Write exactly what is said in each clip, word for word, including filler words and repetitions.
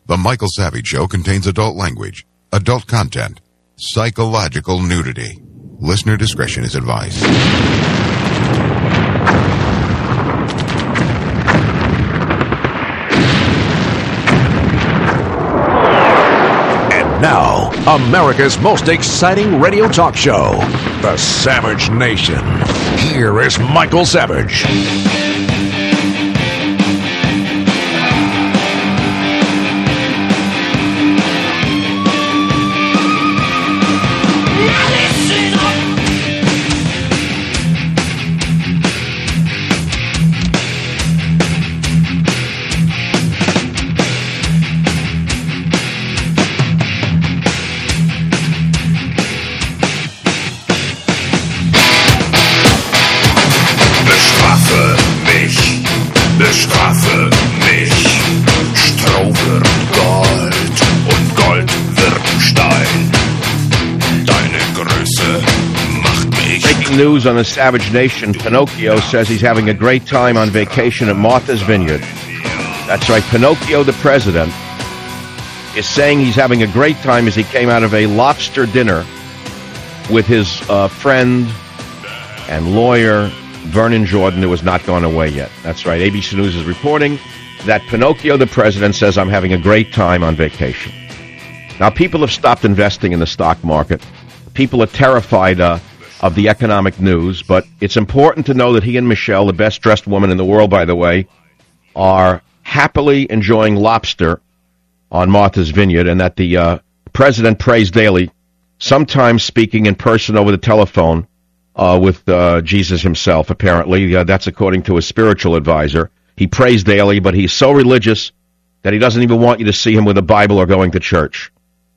The Michael Savage Show contains adult language, adult content, psychological nudity. Listener discretion is advised. And now, America's most exciting radio talk show, The Savage Nation. Here is Michael Savage. Bestrafe mich, Stroh wird Gold und Gold wird Stein. Deine Größe macht mich. Breaking news on the Savage Nation. Pinocchio says he's having a great time on vacation at Martha's Vineyard. That's right, Pinocchio the president is saying he's having a great time as he came out of a lobster dinner with his uh, friend and lawyer Vernon Jordan, who has not gone away yet. That's right. A B C News is reporting that Pinocchio, the president, says, I'm having a great time on vacation. Now, people have stopped investing in the stock market. People are terrified uh, of the economic news, but it's important to know that he and Michelle, the best-dressed woman in the world, by the way, are happily enjoying lobster on Martha's Vineyard, and that the uh, president prays daily, sometimes speaking in person over the telephone, Uh, with uh, Jesus himself, apparently. Uh, that's according to his spiritual advisor. He prays daily, but he's so religious that he doesn't even want you to see him with a Bible or going to church.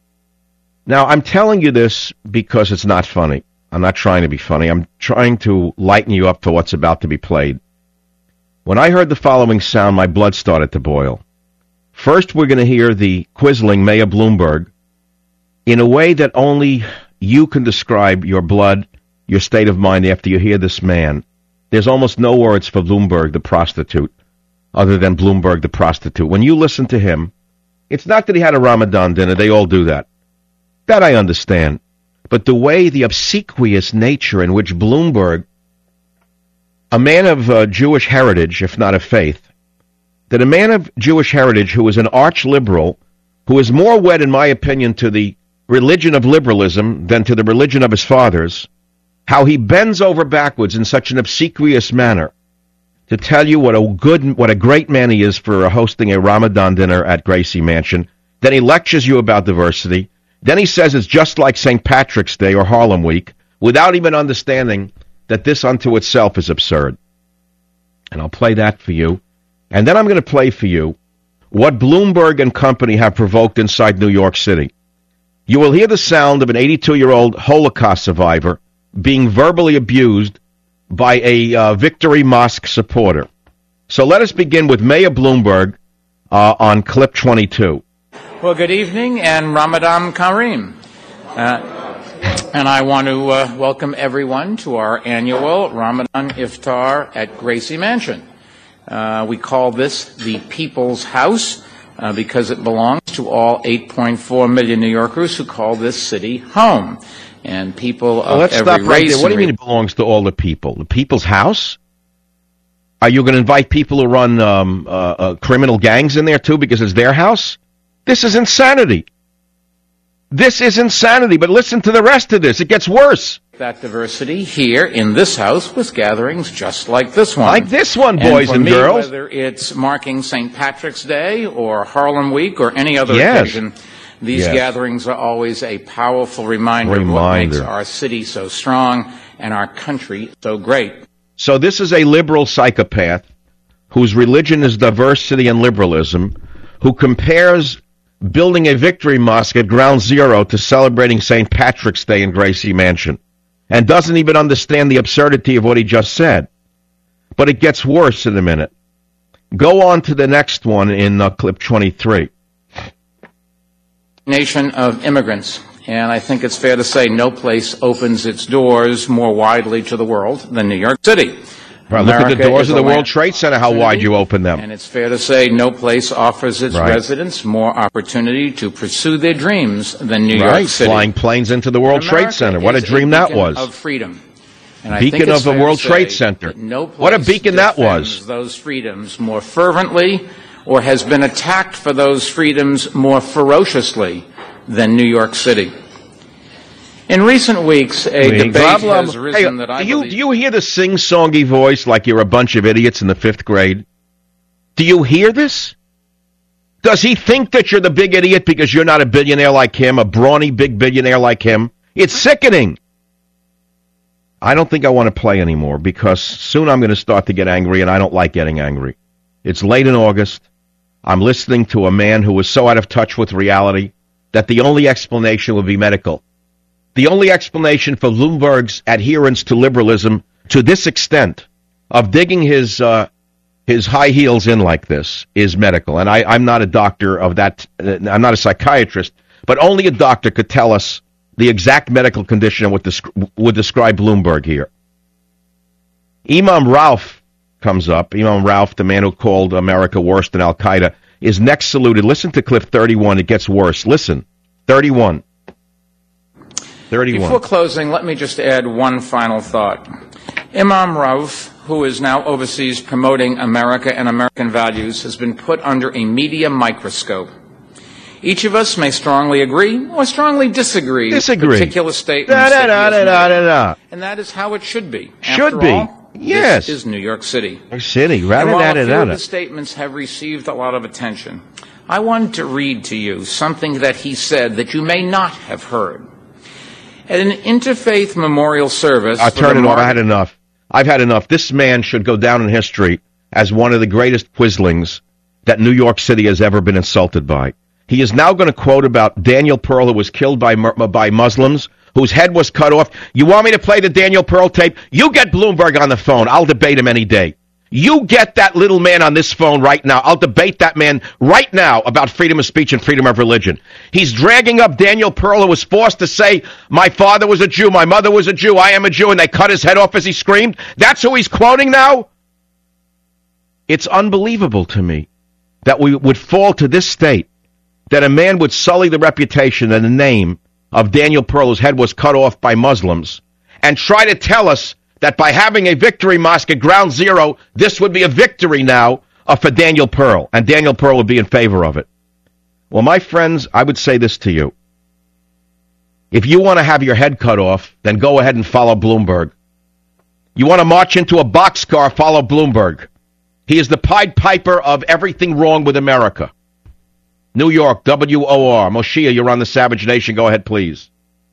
Now, I'm telling you this because it's not funny. I'm not trying to be funny. I'm trying to lighten you up for what's about to be played. When I heard the following sound, my blood started to boil. First, we're going to hear the quisling Mayor Bloomberg in a way that only you can describe your blood, your state of mind after you hear this man. There's almost no words for Bloomberg the prostitute other than Bloomberg the prostitute. When you listen to him, it's not that he had a Ramadan dinner. They all do that. That I understand. But the way, the obsequious nature in which Bloomberg, a man of uh, Jewish heritage, if not of faith, that a man of Jewish heritage who is an arch-liberal, who is more wed, in my opinion, to the religion of liberalism than to the religion of his fathers, how he bends over backwards in such an obsequious manner to tell you what a good, what a great man he is for hosting a Ramadan dinner at Gracie Mansion. Then he lectures you about diversity. Then he says it's just like Saint Patrick's Day or Harlem Week, without even understanding that this unto itself is absurd. And I'll play that for you. And then I'm going to play for you what Bloomberg and company have provoked inside New York City. You will hear the sound of an eighty-two-year-old Holocaust survivor being verbally abused by a uh, Victory Mosque supporter. So let us begin with Mayor Bloomberg uh, on clip twenty-two. Well, good evening and Ramadan Kareem. Uh, and I want to uh, welcome everyone to our annual Ramadan Iftar at Gracie Mansion. Uh, we call this the People's House uh, because it belongs to all eight point four million New Yorkers who call this city home. And people of well, let's every stop right race. there. What do you mean it belongs to all the people? The people's house? Are you going to invite people who run um, uh, uh, criminal gangs in there, too, because it's their house? This is insanity. This is insanity. But listen to the rest of this. It gets worse. That diversity here in this house with gatherings just like this one. Like this one, boys and, and me, girls. Whether it's marking Saint Patrick's Day or Harlem Week or any other yes. occasion, these yes. gatherings are always a powerful reminder, reminder of what makes our city so strong and our country so great. So this is a liberal psychopath whose religion is diversity and liberalism, who compares building a Victory Mosque at Ground Zero to celebrating Saint Patrick's Day in Gracie Mansion, and doesn't even understand the absurdity of what he just said. But it gets worse in a minute. Go on to the next one in uh, clip twenty-three. Nation of immigrants, and I think it's fair to say no place opens its doors more widely to the world than New York City. Right, look at the America doors is of the a World land Trade Center, how of wide you opportunity, open them. And it's fair to say no place offers its Right. residents more opportunity to pursue their dreams than New Right, York City. flying planes into the World America Trade Center. What a is dream that beacon was. Of freedom. And I Beacon think it's of the fair to World say Trade Center. that no What a place beacon that defends was. those freedoms more fervently or has been attacked for those freedoms more ferociously than New York City. In recent weeks, a Hey, debate blah, blah, has blah. risen Hey, that I do you, believe... do you hear the sing-songy voice like you're a bunch of idiots in the fifth grade? Do you hear this? Does he think that you're the big idiot because you're not a billionaire like him, a brawny big billionaire like him? It's sickening. I don't think I want to play anymore because soon I'm going to start to get angry, and I don't like getting angry. It's late in August. I'm listening to a man who is so out of touch with reality that the only explanation will be medical. The only explanation for Bloomberg's adherence to liberalism to this extent of digging his uh, his high heels in like this is medical. And I, I'm not a doctor of that. Uh, I'm not a psychiatrist, but only a doctor could tell us the exact medical condition would, desc- would describe Bloomberg here. Imam Rauf comes up. Imam Rauf, the man who called America worse than Al-Qaeda, is next saluted. Listen to clip thirty-one. It gets worse. Listen. thirty-one. thirty-one. Before closing, let me just add one final thought. Imam Rauf, who is now overseas promoting America and American values, has been put under a media microscope. Each of us may strongly agree or strongly disagree Disagree. with particular statements Da, da, that da, he has da, da, made. da. And that is how it should be. Should After be. all, Yes. this is New York City. New York City. And Rather, while da, a da, few da, of da. his statements have received a lot of attention, I wanted to read to you something that he said that you may not have heard. At an interfaith memorial service... I'll for turn the it off. Mar- I had enough. I've had enough. This man should go down in history as one of the greatest quislings that New York City has ever been insulted by. He is now going to quote about Daniel Pearl, who was killed by by Muslims, whose head was cut off. You want me to play the Daniel Pearl tape? You get Bloomberg on the phone. I'll debate him any day. You get that little man on this phone right now. I'll debate that man right now about freedom of speech and freedom of religion. He's dragging up Daniel Pearl, who was forced to say, my father was a Jew, my mother was a Jew, I am a Jew, and they cut his head off as he screamed. That's who he's quoting now? It's unbelievable to me that we would fall to this state, that a man would sully the reputation and the name of Daniel Pearl, whose head was cut off by Muslims, and try to tell us that by having a victory mosque at Ground Zero, this would be a victory now uh, for Daniel Pearl, and Daniel Pearl would be in favor of it. Well, my friends, I would say this to you. If you want to have your head cut off, then go ahead and follow Bloomberg. You want to march into a boxcar, follow Bloomberg. He is the Pied Piper of everything wrong with America. New York, W O R. Moshe, you're on the Savage Nation. Go ahead, please.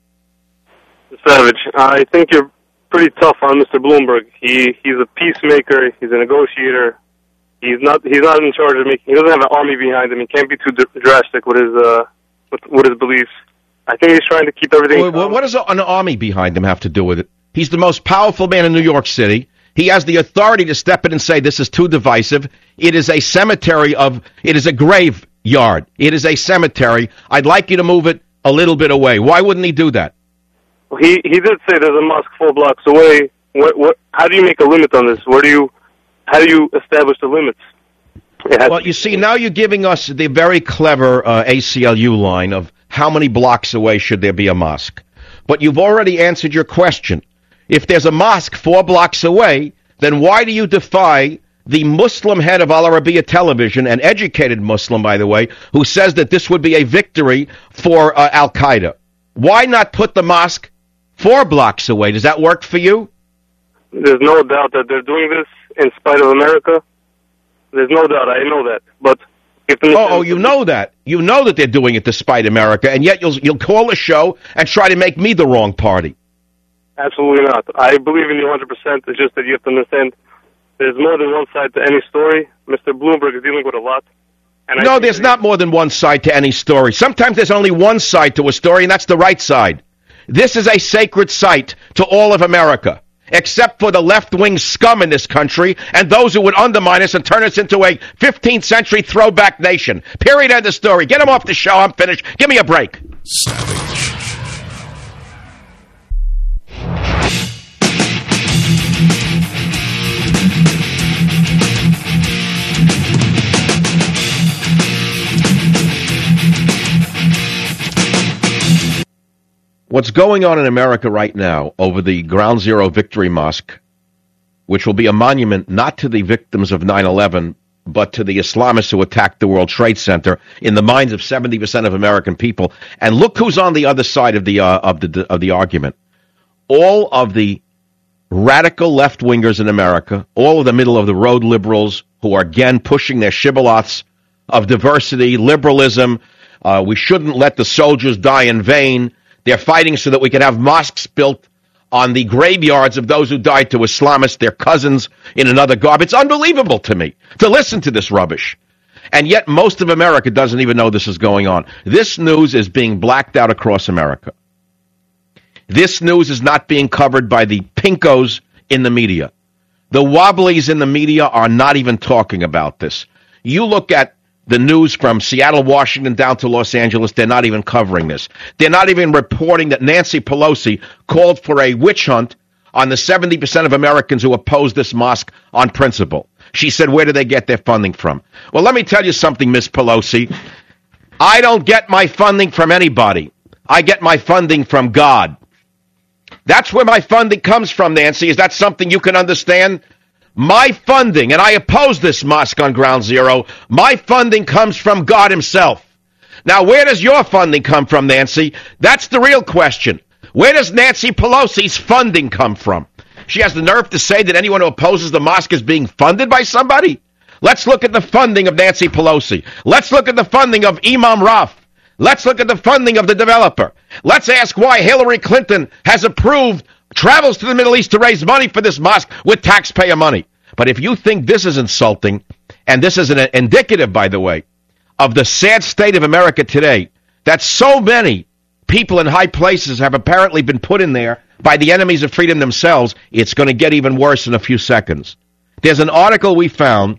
Savage, I think you're pretty tough on Mister Bloomberg. He he's a peacemaker. He's a negotiator. He's not he's not in charge of making. He doesn't have an army behind him. He can't be too d- drastic with his uh with, with his beliefs. I think he's trying to keep everything. Well, what does an army behind him have to do with it? He's the most powerful man in New York City. He has the authority to step in and say this is too divisive. It is a cemetery of. It is a graveyard. It is a cemetery. I'd like you to move it a little bit away. Why wouldn't he do that? He he did say there's a mosque four blocks away. What what? How do you make a limit on this? Where do you? How do you establish the limits? Well, you see, now you're giving us the very clever uh, A C L U line of how many blocks away should there be a mosque. But you've already answered your question. If there's a mosque four blocks away, then why do you defy the Muslim head of Al Arabiya Television, an educated Muslim, by the way, who says that this would be a victory for uh, Al-Qaeda? Why not put the mosque four blocks away? Does that work for you? There's no doubt that they're doing this in spite of America. There's no doubt. I know that. But if oh, oh, you know that. You know that they're doing it despite America, and yet you'll you'll call a show and try to make me the wrong party. Absolutely not. I believe in you one hundred percent. It's just that you have to understand there's more than one side to any story. Mister Bloomberg is dealing with a lot. And no, there's not more than one side to any story. Sometimes there's only one side to a story, and that's the right side. This is a sacred site to all of America, except for the left-wing scum in this country and those who would undermine us and turn us into a fifteenth century throwback nation. Period, end of story. Get him off the show. I'm finished. Give me a break. Savage. What's going on in America right now over the Ground Zero Victory Mosque, which will be a monument not to the victims of nine eleven, but to the Islamists who attacked the World Trade Center in the minds of seventy percent of American people. And look who's on the other side of the uh, of the of the argument. All of the radical left-wingers in America, all of the middle-of-the-road liberals who are, again, pushing their shibboleths of diversity, liberalism, uh, we shouldn't let the soldiers die in vain. They're fighting so that we can have mosques built on the graveyards of those who died to Islamists, their cousins in another garb. It's unbelievable to me to listen to this rubbish. And yet most of America doesn't even know this is going on. This news is being blacked out across America. This news is not being covered by the pinkos in the media. The wobblies in the media are not even talking about this. You look at the news from Seattle, Washington, down to Los Angeles, they're not even covering this. They're not even reporting that Nancy Pelosi called for a witch hunt on the seventy percent of Americans who oppose this mosque on principle. She said, where do they get their funding from? Well, let me tell you something, Miss Pelosi. I don't get my funding from anybody. I get my funding from God. That's where my funding comes from, Nancy. Is that something you can understand? My funding, and I oppose this mosque on Ground Zero, my funding comes from God himself. Now, where does your funding come from, Nancy? That's the real question. Where does Nancy Pelosi's funding come from? She has the nerve to say that anyone who opposes the mosque is being funded by somebody? Let's look at the funding of Nancy Pelosi. Let's look at the funding of Imam Raf. Let's look at the funding of the developer. Let's ask why Hillary Clinton has approved travels to the Middle East to raise money for this mosque with taxpayer money. But if you think this is insulting, and this is an indicative, by the way, of the sad state of America today, that so many people in high places have apparently been put in there by the enemies of freedom themselves, it's going to get even worse in a few seconds. There's an article we found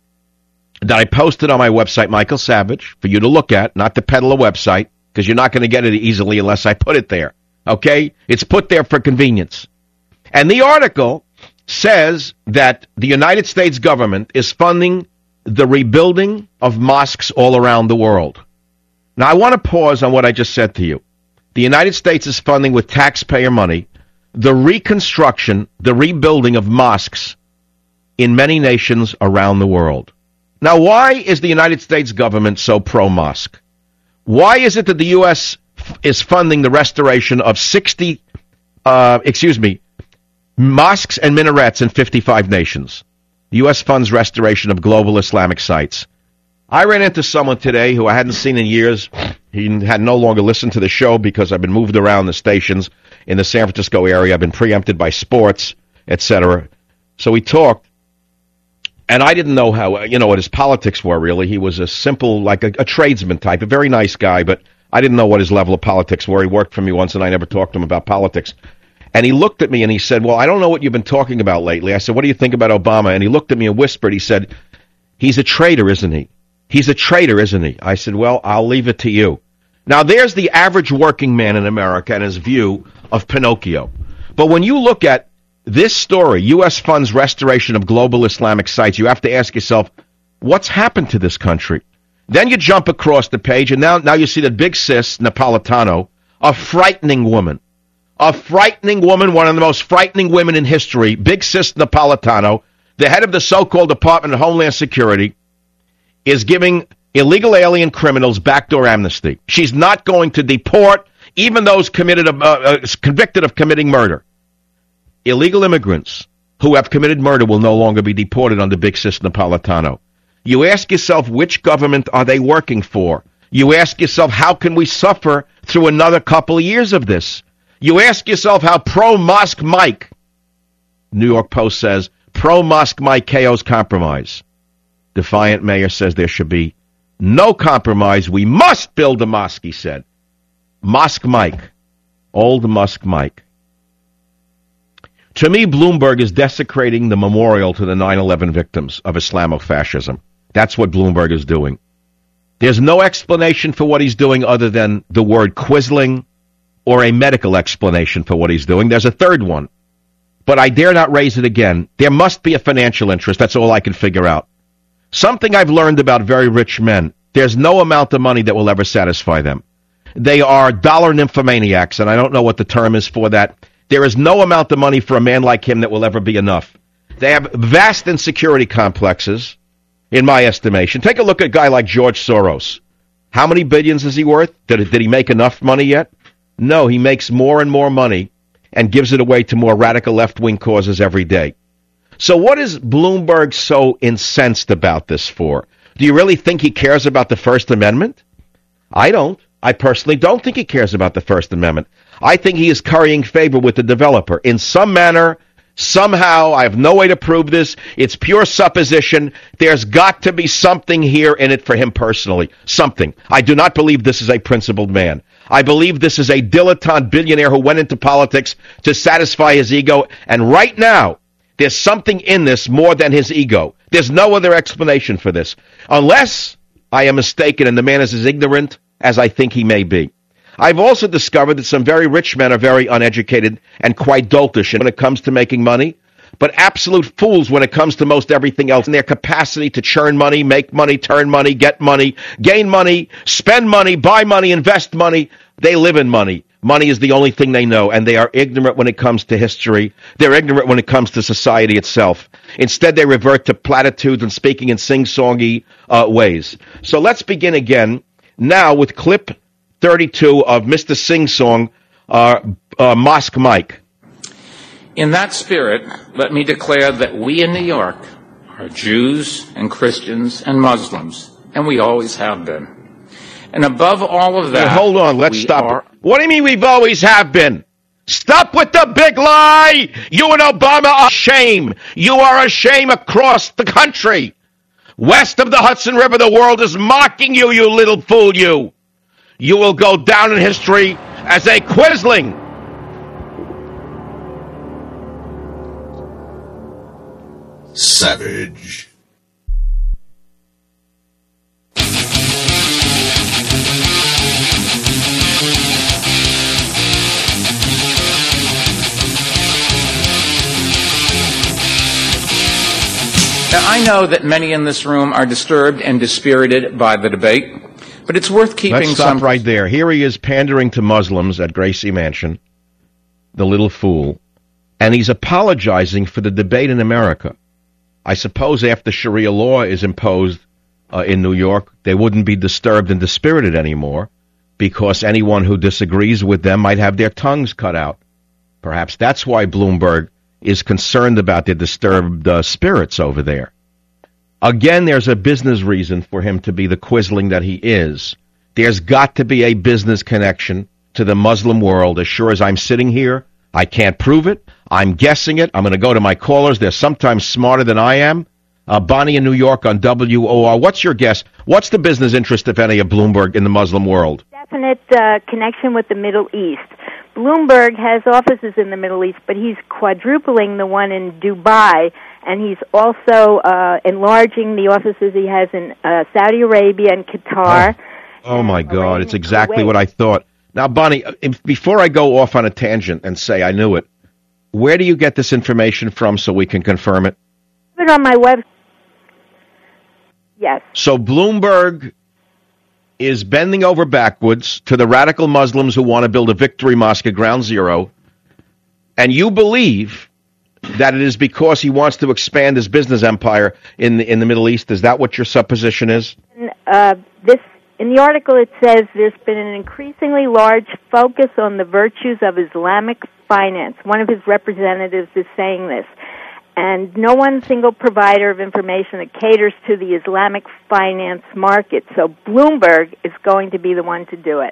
that I posted on my website, Michael Savage, for you to look at, not to peddle a website, because you're not going to get it easily unless I put it there. Okay? It's put there for convenience. And the article says that the United States government is funding the rebuilding of mosques all around the world. Now, I want to pause on what I just said to you. The United States is funding with taxpayer money the reconstruction, the rebuilding of mosques in many nations around the world. Now, why is the United States government so pro-mosque? Why is it that the U S is funding the restoration of sixty, uh, excuse me, mosques and minarets in fifty-five nations? The U S funds restoration of global Islamic sites. I ran into someone today who I hadn't seen in years. He had no longer listened to the show because I've been moved around the stations in the San Francisco area. I've been preempted by sports, et cetera. So we talked. And I didn't know how, you know, what his politics were, really. He was a simple, like a, a tradesman type, a very nice guy, but I didn't know what his level of politics were. He worked for me once, and I never talked to him about politics. And he looked at me, and he said, well, I don't know what you've been talking about lately. I said, what do you think about Obama? And he looked at me and whispered, he said, he's a traitor, isn't he? He's a traitor, isn't he? I said, well, I'll leave it to you. Now, there's the average working man in America and his view of Pinocchio. But when you look at this story, U S funds restoration of global Islamic sites, you have to ask yourself, what's happened to this country? Then you jump across the page, and now, now you see that big sis, Napolitano, a frightening woman. A frightening woman, one of the most frightening women in history, big sis Napolitano, the head of the so-called Department of Homeland Security, is giving illegal alien criminals backdoor amnesty. She's not going to deport even those committed, uh, uh, convicted of committing murder. Illegal immigrants who have committed murder will no longer be deported under Big Sis Napolitano. You ask yourself, which government are they working for? You ask yourself, how can we suffer through another couple of years of this? You ask yourself how pro-mosque Mike, New York Post says, pro-mosque Mike K Os compromise. Defiant mayor says there should be no compromise. We must build a mosque, he said. Mosque Mike. Old Mosque Mike. To me, Bloomberg is desecrating the memorial to the nine eleven victims of Islamofascism. That's what Bloomberg is doing. There's no explanation for what he's doing other than the word quisling or a medical explanation for what he's doing. There's a third one, but I dare not raise it again. There must be a financial interest. That's all I can figure out. Something I've learned about very rich men. There's no amount of money that will ever satisfy them. They are dollar nymphomaniacs, and I don't know what the term is for that. There is no amount of money for a man like him that will ever be enough. They have vast insecurity complexes, in my estimation. Take a look at a guy like George Soros. How many billions is he worth? Did, did he make enough money yet? No, he makes more and more money and gives it away to more radical left-wing causes every day. So what is Bloomberg so incensed about this for? Do you really think he cares about the First Amendment? I don't. I personally don't think he cares about the First Amendment. I think he is currying favor with the developer. In some manner, somehow, I have no way to prove this. It's pure supposition. There's got to be something here in it for him personally. Something. I do not believe this is a principled man. I believe this is a dilettante billionaire who went into politics to satisfy his ego. And right now, there's something in this more than his ego. There's no other explanation for this. Unless I am mistaken and the man is as ignorant as I think he may be. I've also discovered that some very rich men are very uneducated and quite doltish when it comes to making money, but absolute fools when it comes to most everything else in their capacity to churn money, make money, turn money, get money, gain money, spend money, buy money, invest money. They live in money. Money is the only thing they know, and they are ignorant when it comes to history. They're ignorant when it comes to society itself. Instead, they revert to platitudes and speaking in sing-songy uh, ways. So let's begin again now with clip thirty-two of Mister Sing-Song, uh, uh, Mosque Mike. In that spirit, let me declare that we in New York are Jews and Christians and Muslims, and we always have been. And above all of that... Hey, hold on, let's stop. Are... What do you mean we've always have been? Stop with the big lie! You and Obama are a shame. You are a shame across the country. West of the Hudson River, the world is mocking you, you little fool, you. You will go down in history as a quisling. Savage. Now, I know that many in this room are disturbed and dispirited by the debate, but it's worth keeping Let's stop some... right there. Here he is pandering to Muslims at Gracie Mansion, the little fool, and he's apologizing for the debate in America. I suppose after Sharia law is imposed uh, in New York, they wouldn't be disturbed and dispirited anymore, because anyone who disagrees with them might have their tongues cut out. Perhaps that's why Bloomberg is concerned about their disturbed uh, spirits over there. Again, there's a business reason for him to be the quisling that he is. There's got to be a business connection to the Muslim world. As sure as I'm sitting here, I can't prove it. I'm guessing it. I'm going to go to my callers. They're sometimes smarter than I am. Uh, Bonnie in New York on W O R. What's your guess? What's the business interest, if any, of Bloomberg in the Muslim world? Definite uh, connection with the Middle East. Bloomberg has offices in the Middle East, but he's quadrupling the one in Dubai, and he's also uh, enlarging the offices he has in uh, Saudi Arabia and Qatar. Oh, oh my God, it's exactly what I thought. Now, Bonnie, before I go off on a tangent and say I knew it, where do you get this information from so we can confirm it? Put it on my website. Yes. So Bloomberg is bending over backwards to the radical Muslims who want to build a victory mosque at Ground Zero, and you believe that it is because he wants to expand his business empire in the, in the Middle East. Is that what your supposition is? Uh, this in the article it says there's been an increasingly large focus on the virtues of Islamic finance. One of his representatives is saying this. And no one single provider of information that caters to the Islamic finance market. So Bloomberg is going to be the one to do it.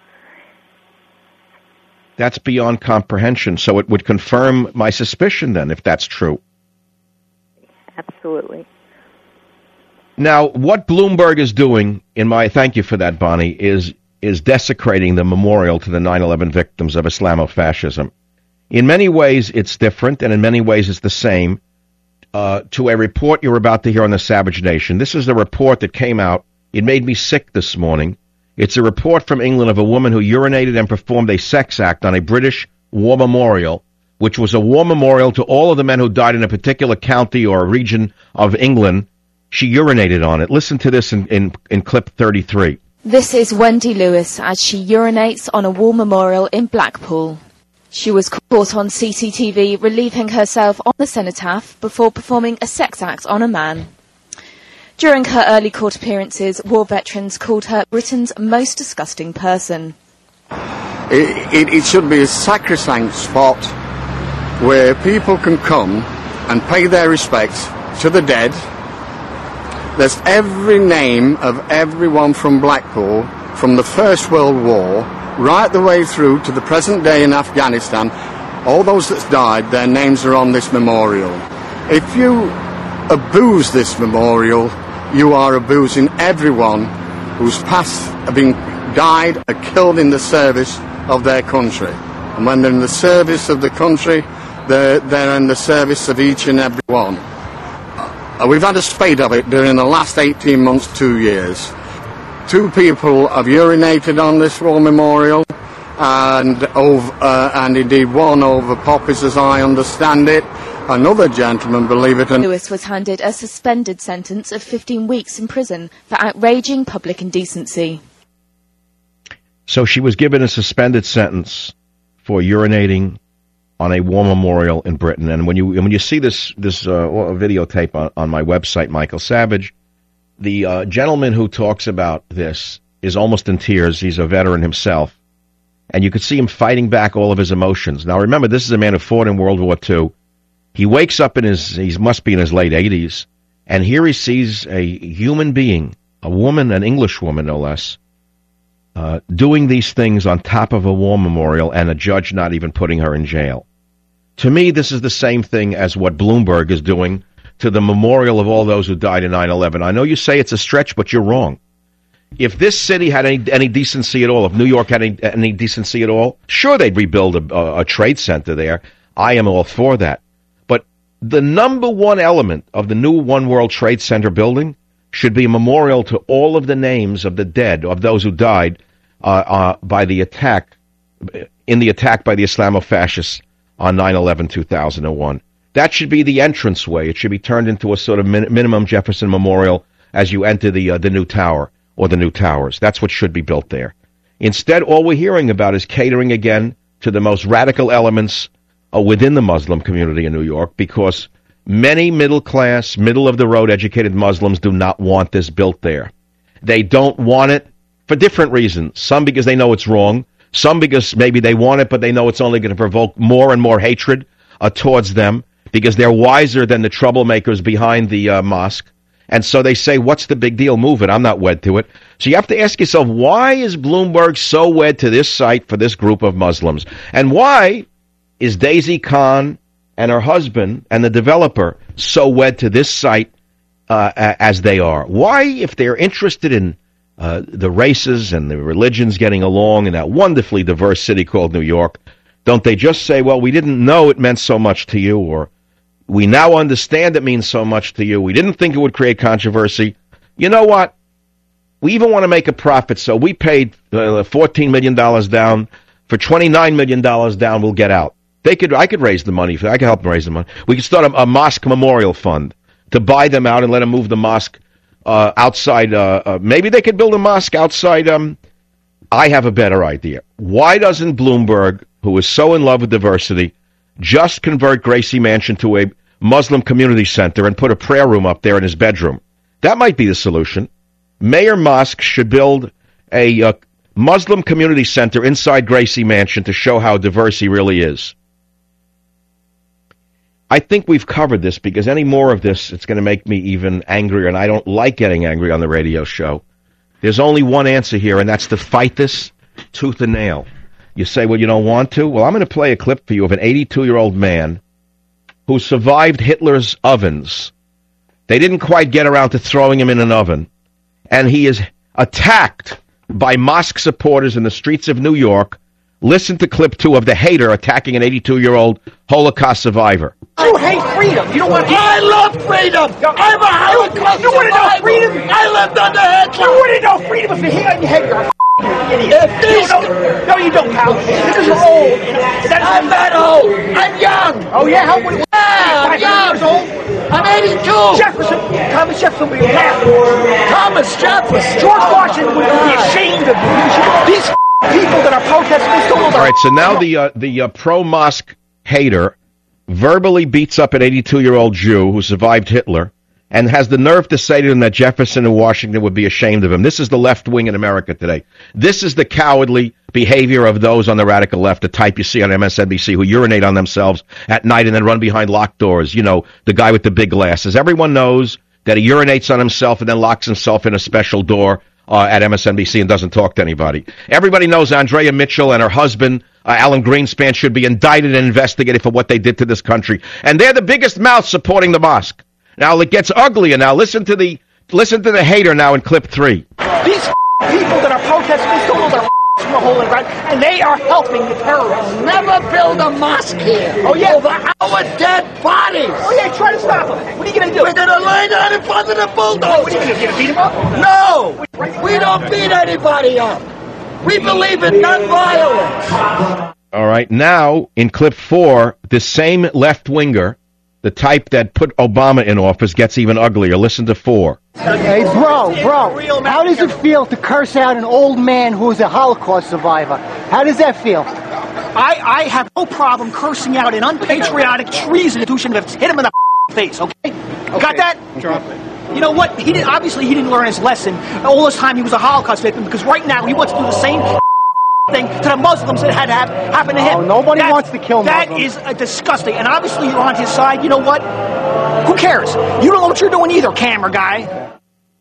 That's beyond comprehension. So it would confirm my suspicion then, if that's true. Absolutely. Now, what Bloomberg is doing, in my thank you for that, Bonnie, is is desecrating the memorial to the nine eleven victims of Islamofascism. In many ways, it's different, and in many ways, it's the same uh, to a report you're about to hear on the Savage Nation. This is the report that came out. It made me sick this morning. It's a report from England of a woman who urinated and performed a sex act on a British war memorial, which was a war memorial to all of the men who died in a particular county or region of England. She urinated on it. Listen to this in, in, in clip thirty-three. This is Wendy Lewis as she urinates on a war memorial in Blackpool. She was caught on C C T V relieving herself on the cenotaph before performing a sex act on a man. During her early court appearances, war veterans called her Britain's most disgusting person. It, it, it should be a sacrosanct spot where people can come and pay their respects to the dead. There's every name of everyone from Blackpool, from the First World War, right the way through to the present day in Afghanistan. All those that's died, their names are on this memorial. If you abuse this memorial, you are abusing everyone whose past have been died or killed in the service of their country. And when they're in the service of the country, they're, they're in the service of each and every one. Uh, we've had a spate of it during the last eighteen months, two years. Two people have urinated on this war memorial, and, over, uh, and indeed one over poppies, as I understand it. Another gentleman, believe it or not. Lewis was handed a suspended sentence of fifteen weeks in prison for outraging public indecency. So she was given a suspended sentence for urinating on a war memorial in Britain. And when you when you see this this uh, videotape on, on my website, Michael Savage, the uh, gentleman who talks about this is almost in tears. He's a veteran himself. And you could see him fighting back all of his emotions. Now, remember, this is a man who fought in World War Two. He wakes up in his, he must be in his late eighties, and here he sees a human being, a woman, an English woman, no less, uh, doing these things on top of a war memorial and a judge not even putting her in jail. To me, this is the same thing as what Bloomberg is doing to the memorial of all those who died in nine eleven. I know you say it's a stretch, but you're wrong. If this city had any, any decency at all, if New York had any, any decency at all, sure, they'd rebuild a, a, a trade center there. I am all for that. But the number one element of the new One World Trade Center building should be a memorial to all of the names of the dead, of those who died uh, uh, by the attack, in the attack by the Islamofascists on nine eleven two thousand one. That should be the entranceway. It should be turned into a sort of min- minimum Jefferson Memorial as you enter the uh, the new tower or the new towers. That's what should be built there. Instead, all we're hearing about is catering again to the most radical elements uh, within the Muslim community in New York, because many middle-class, middle-of-the-road educated Muslims do not want this built there. They don't want it for different reasons. Some because they know it's wrong. Some because maybe they want it, but they know it's only going to provoke more and more hatred uh, towards them, because they're wiser than the troublemakers behind the uh, mosque. And so they say, what's the big deal? Move it. I'm not wed to it. So you have to ask yourself, why is Bloomberg so wed to this site for this group of Muslims? And why is Daisy Khan and her husband and the developer so wed to this site uh, as they are? Why, if they're interested in uh, the races and the religions getting along in that wonderfully diverse city called New York, don't they just say, well, we didn't know it meant so much to you, or we now understand it means so much to you. We didn't think it would create controversy. You know what? We even want to make a profit, so we paid uh, fourteen million dollars down. For twenty-nine million dollars down, we'll get out. They could, I could raise the money. I could help them raise the money. We could start a, a mosque memorial fund to buy them out and let them move the mosque uh, outside. Uh, uh, maybe they could build a mosque outside. Um, I have a better idea. Why doesn't Bloomberg, who is so in love with diversity, just convert Gracie Mansion to a Muslim community center and put a prayer room up there in his bedroom? That might be the solution. Mayor Mosk should build a uh, Muslim community center inside Gracie Mansion to show how diverse he really is. I think we've covered this, because any more of this, it's going to make me even angrier, and I don't like getting angry on the radio show. There's only one answer here, and that's to fight this tooth and nail. You say, well, you don't want to? Well, I'm going to play a clip for you of an eighty-two-year-old man who survived Hitler's ovens. They didn't quite get around to throwing him in an oven. And he is attacked by mosque supporters in the streets of New York. Listen to clip two of the hater attacking an eighty-two-year-old Holocaust survivor. You hate freedom. You don't want to. I love freedom. I'm a Holocaust. You want to know freedom? I lived under Hitler. You want to know freedom? If you hate on your head, you're a idiot. If these... no, no, no, you don't, pal. Because you're old. That's I'm not old. I'm young. Oh, yeah? How old? Yeah, I'm young. Years old? I'm eighty-two. Jefferson, Thomas Jefferson would be happy. Thomas Jefferson. George Washington would be ashamed of you. These people that are protesting, they don't know. All right, so now the uh, the uh, pro-mosque hater verbally beats up an eighty-two-year-old Jew who survived Hitler and has the nerve to say to him that Jefferson and Washington would be ashamed of him. This is the left wing in America today. This is the cowardly behavior of those on the radical left, the type you see on M S N B C who urinate on themselves at night and then run behind locked doors. You know, the guy with the big glasses. Everyone knows that he urinates on himself and then locks himself in a special door uh, at M S N B C and doesn't talk to anybody. Everybody knows Andrea Mitchell and her husband, uh, Alan Greenspan, should be indicted and investigated for what they did to this country. And they're the biggest mouth supporting the mosque. Now it gets uglier. Now listen to the listen to the hater now in clip three. These people that are protesting, they don't know their from the hole in the ground, and they are helping the terrorists. Never build a mosque here. Oh yeah, over our dead bodies. Oh yeah, try to stop them. What are you gonna do? We're gonna lay down in front of the bulldozer. What are you gonna do? Beat them up? No, we don't beat anybody up. We believe in nonviolence. All right, now in clip four, the same left winger, the type that put Obama in office, gets even uglier. Listen to four. Hey, bro, bro, how does it feel to curse out an old man who is a Holocaust survivor? How does that feel? I, I have no problem cursing out an unpatriotic treason institution that's hit him in the face, okay? okay? Got that? Drop it. You know what? He did, obviously, he didn't learn his lesson. All this time, he was a Holocaust victim, because right now, he wants to do the same thing to the Muslims that had hap- happened to him. Oh, nobody that, wants to kill Muslims. That is uh, disgusting. And obviously, you're on his side. You know what? Who cares? You don't know what you're doing either, camera guy.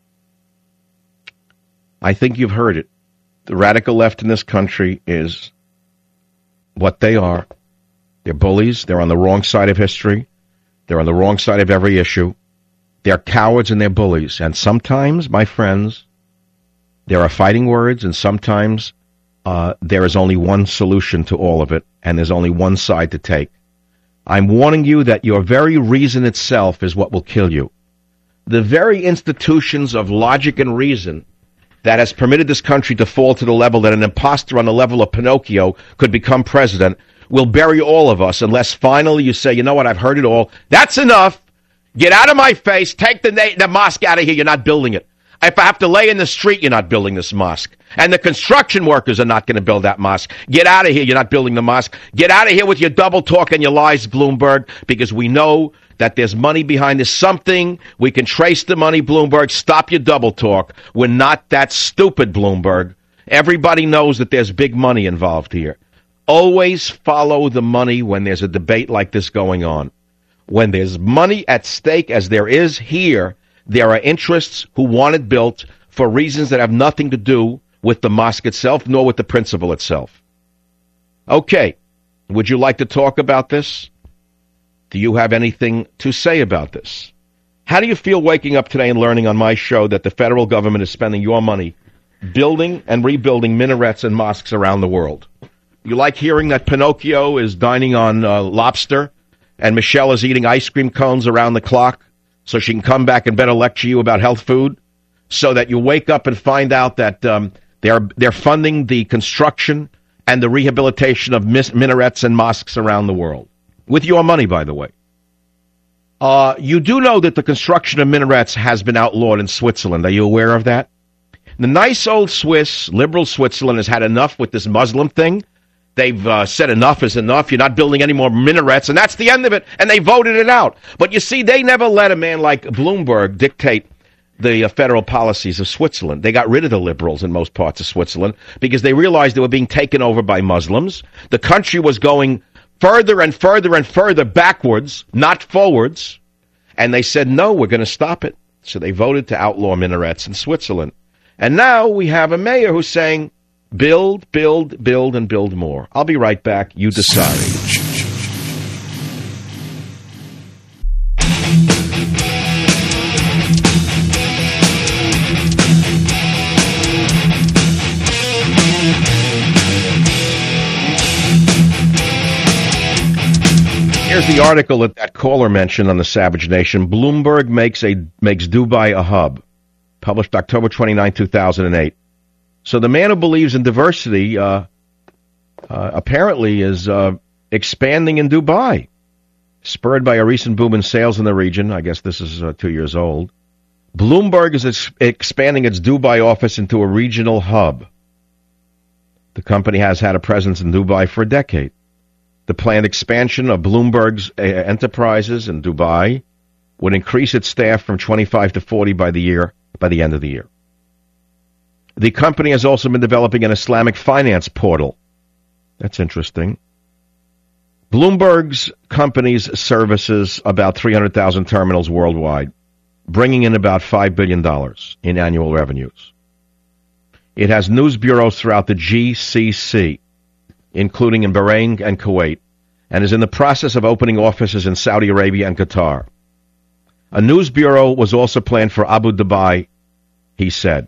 I think you've heard it. The radical left in this country is what they are. They're bullies. They're on the wrong side of history. They're on the wrong side of every issue. They're cowards and they're bullies. And sometimes, my friends, there are fighting words, and sometimes uh, there is only one solution to all of it, and there's only one side to take. I'm warning you that your very reason itself is what will kill you. The very institutions of logic and reason that has permitted this country to fall to the level that an imposter on the level of Pinocchio could become president will bury all of us unless finally you say, you know what, I've heard it all. That's enough. Get out of my face. Take the, na- the mosque out of here. You're not building it. If I have to lay in the street, you're not building this mosque. And the construction workers are not going to build that mosque. Get out of here. You're not building the mosque. Get out of here with your double talk and your lies, Bloomberg, because we know that there's money behind this. Something. We can trace the money, Bloomberg. Stop your double talk. We're not that stupid, Bloomberg. Everybody knows that there's big money involved here. Always follow the money when there's a debate like this going on. When there's money at stake, as there is here, there are interests who want it built for reasons that have nothing to do with the mosque itself, nor with the principle itself. Okay, would you like to talk about this? Do you have anything to say about this? How do you feel waking up today and learning on my show that the federal government is spending your money building and rebuilding minarets and mosques around the world? You like hearing that Pinocchio is dining on uh, lobster and Michelle is eating ice cream cones around the clock so she can come back and better lecture you about health food, so that you wake up and find out that um, they're they're funding the construction and the rehabilitation of mis- minarets and mosques around the world. With your money, by the way. Uh, you do know that the construction of minarets has been outlawed in Switzerland. Are you aware of that? The nice old Swiss, liberal Switzerland, has had enough with this Muslim thing. They've uh, said enough is enough. You're not building any more minarets, and that's the end of it. And they voted it out. But you see, they never let a man like Bloomberg dictate the uh, federal policies of Switzerland. They got rid of the liberals in most parts of Switzerland because they realized they were being taken over by Muslims. The country was going further and further and further backwards, not forwards. And they said, no, we're going to stop it. So they voted to outlaw minarets in Switzerland. And now we have a mayor who's saying, build, build, build, and build more. I'll be right back. You decide. Here's the article that that caller mentioned on the Savage Nation. Bloomberg makes a makes Dubai a hub. Published October twenty-ninth, two thousand eight. So the man who believes in diversity uh, uh, apparently is uh, expanding in Dubai. spurred by a recent boom in sales in the region. I guess this is uh, two years old. Bloomberg is ex- expanding its Dubai office into a regional hub. The company has had a presence in Dubai for a decade. The planned expansion of Bloomberg's uh, enterprises in Dubai would increase its staff from twenty-five to forty by the year, by the end of the year. The company has also been developing an Islamic finance portal. That's interesting. Bloomberg's company's services about three hundred thousand terminals worldwide, bringing in about five billion dollars in annual revenues. It has news bureaus throughout the G C C, including in Bahrain and Kuwait, and is in the process of opening offices in Saudi Arabia and Qatar. A news bureau was also planned for Abu Dhabi, he said.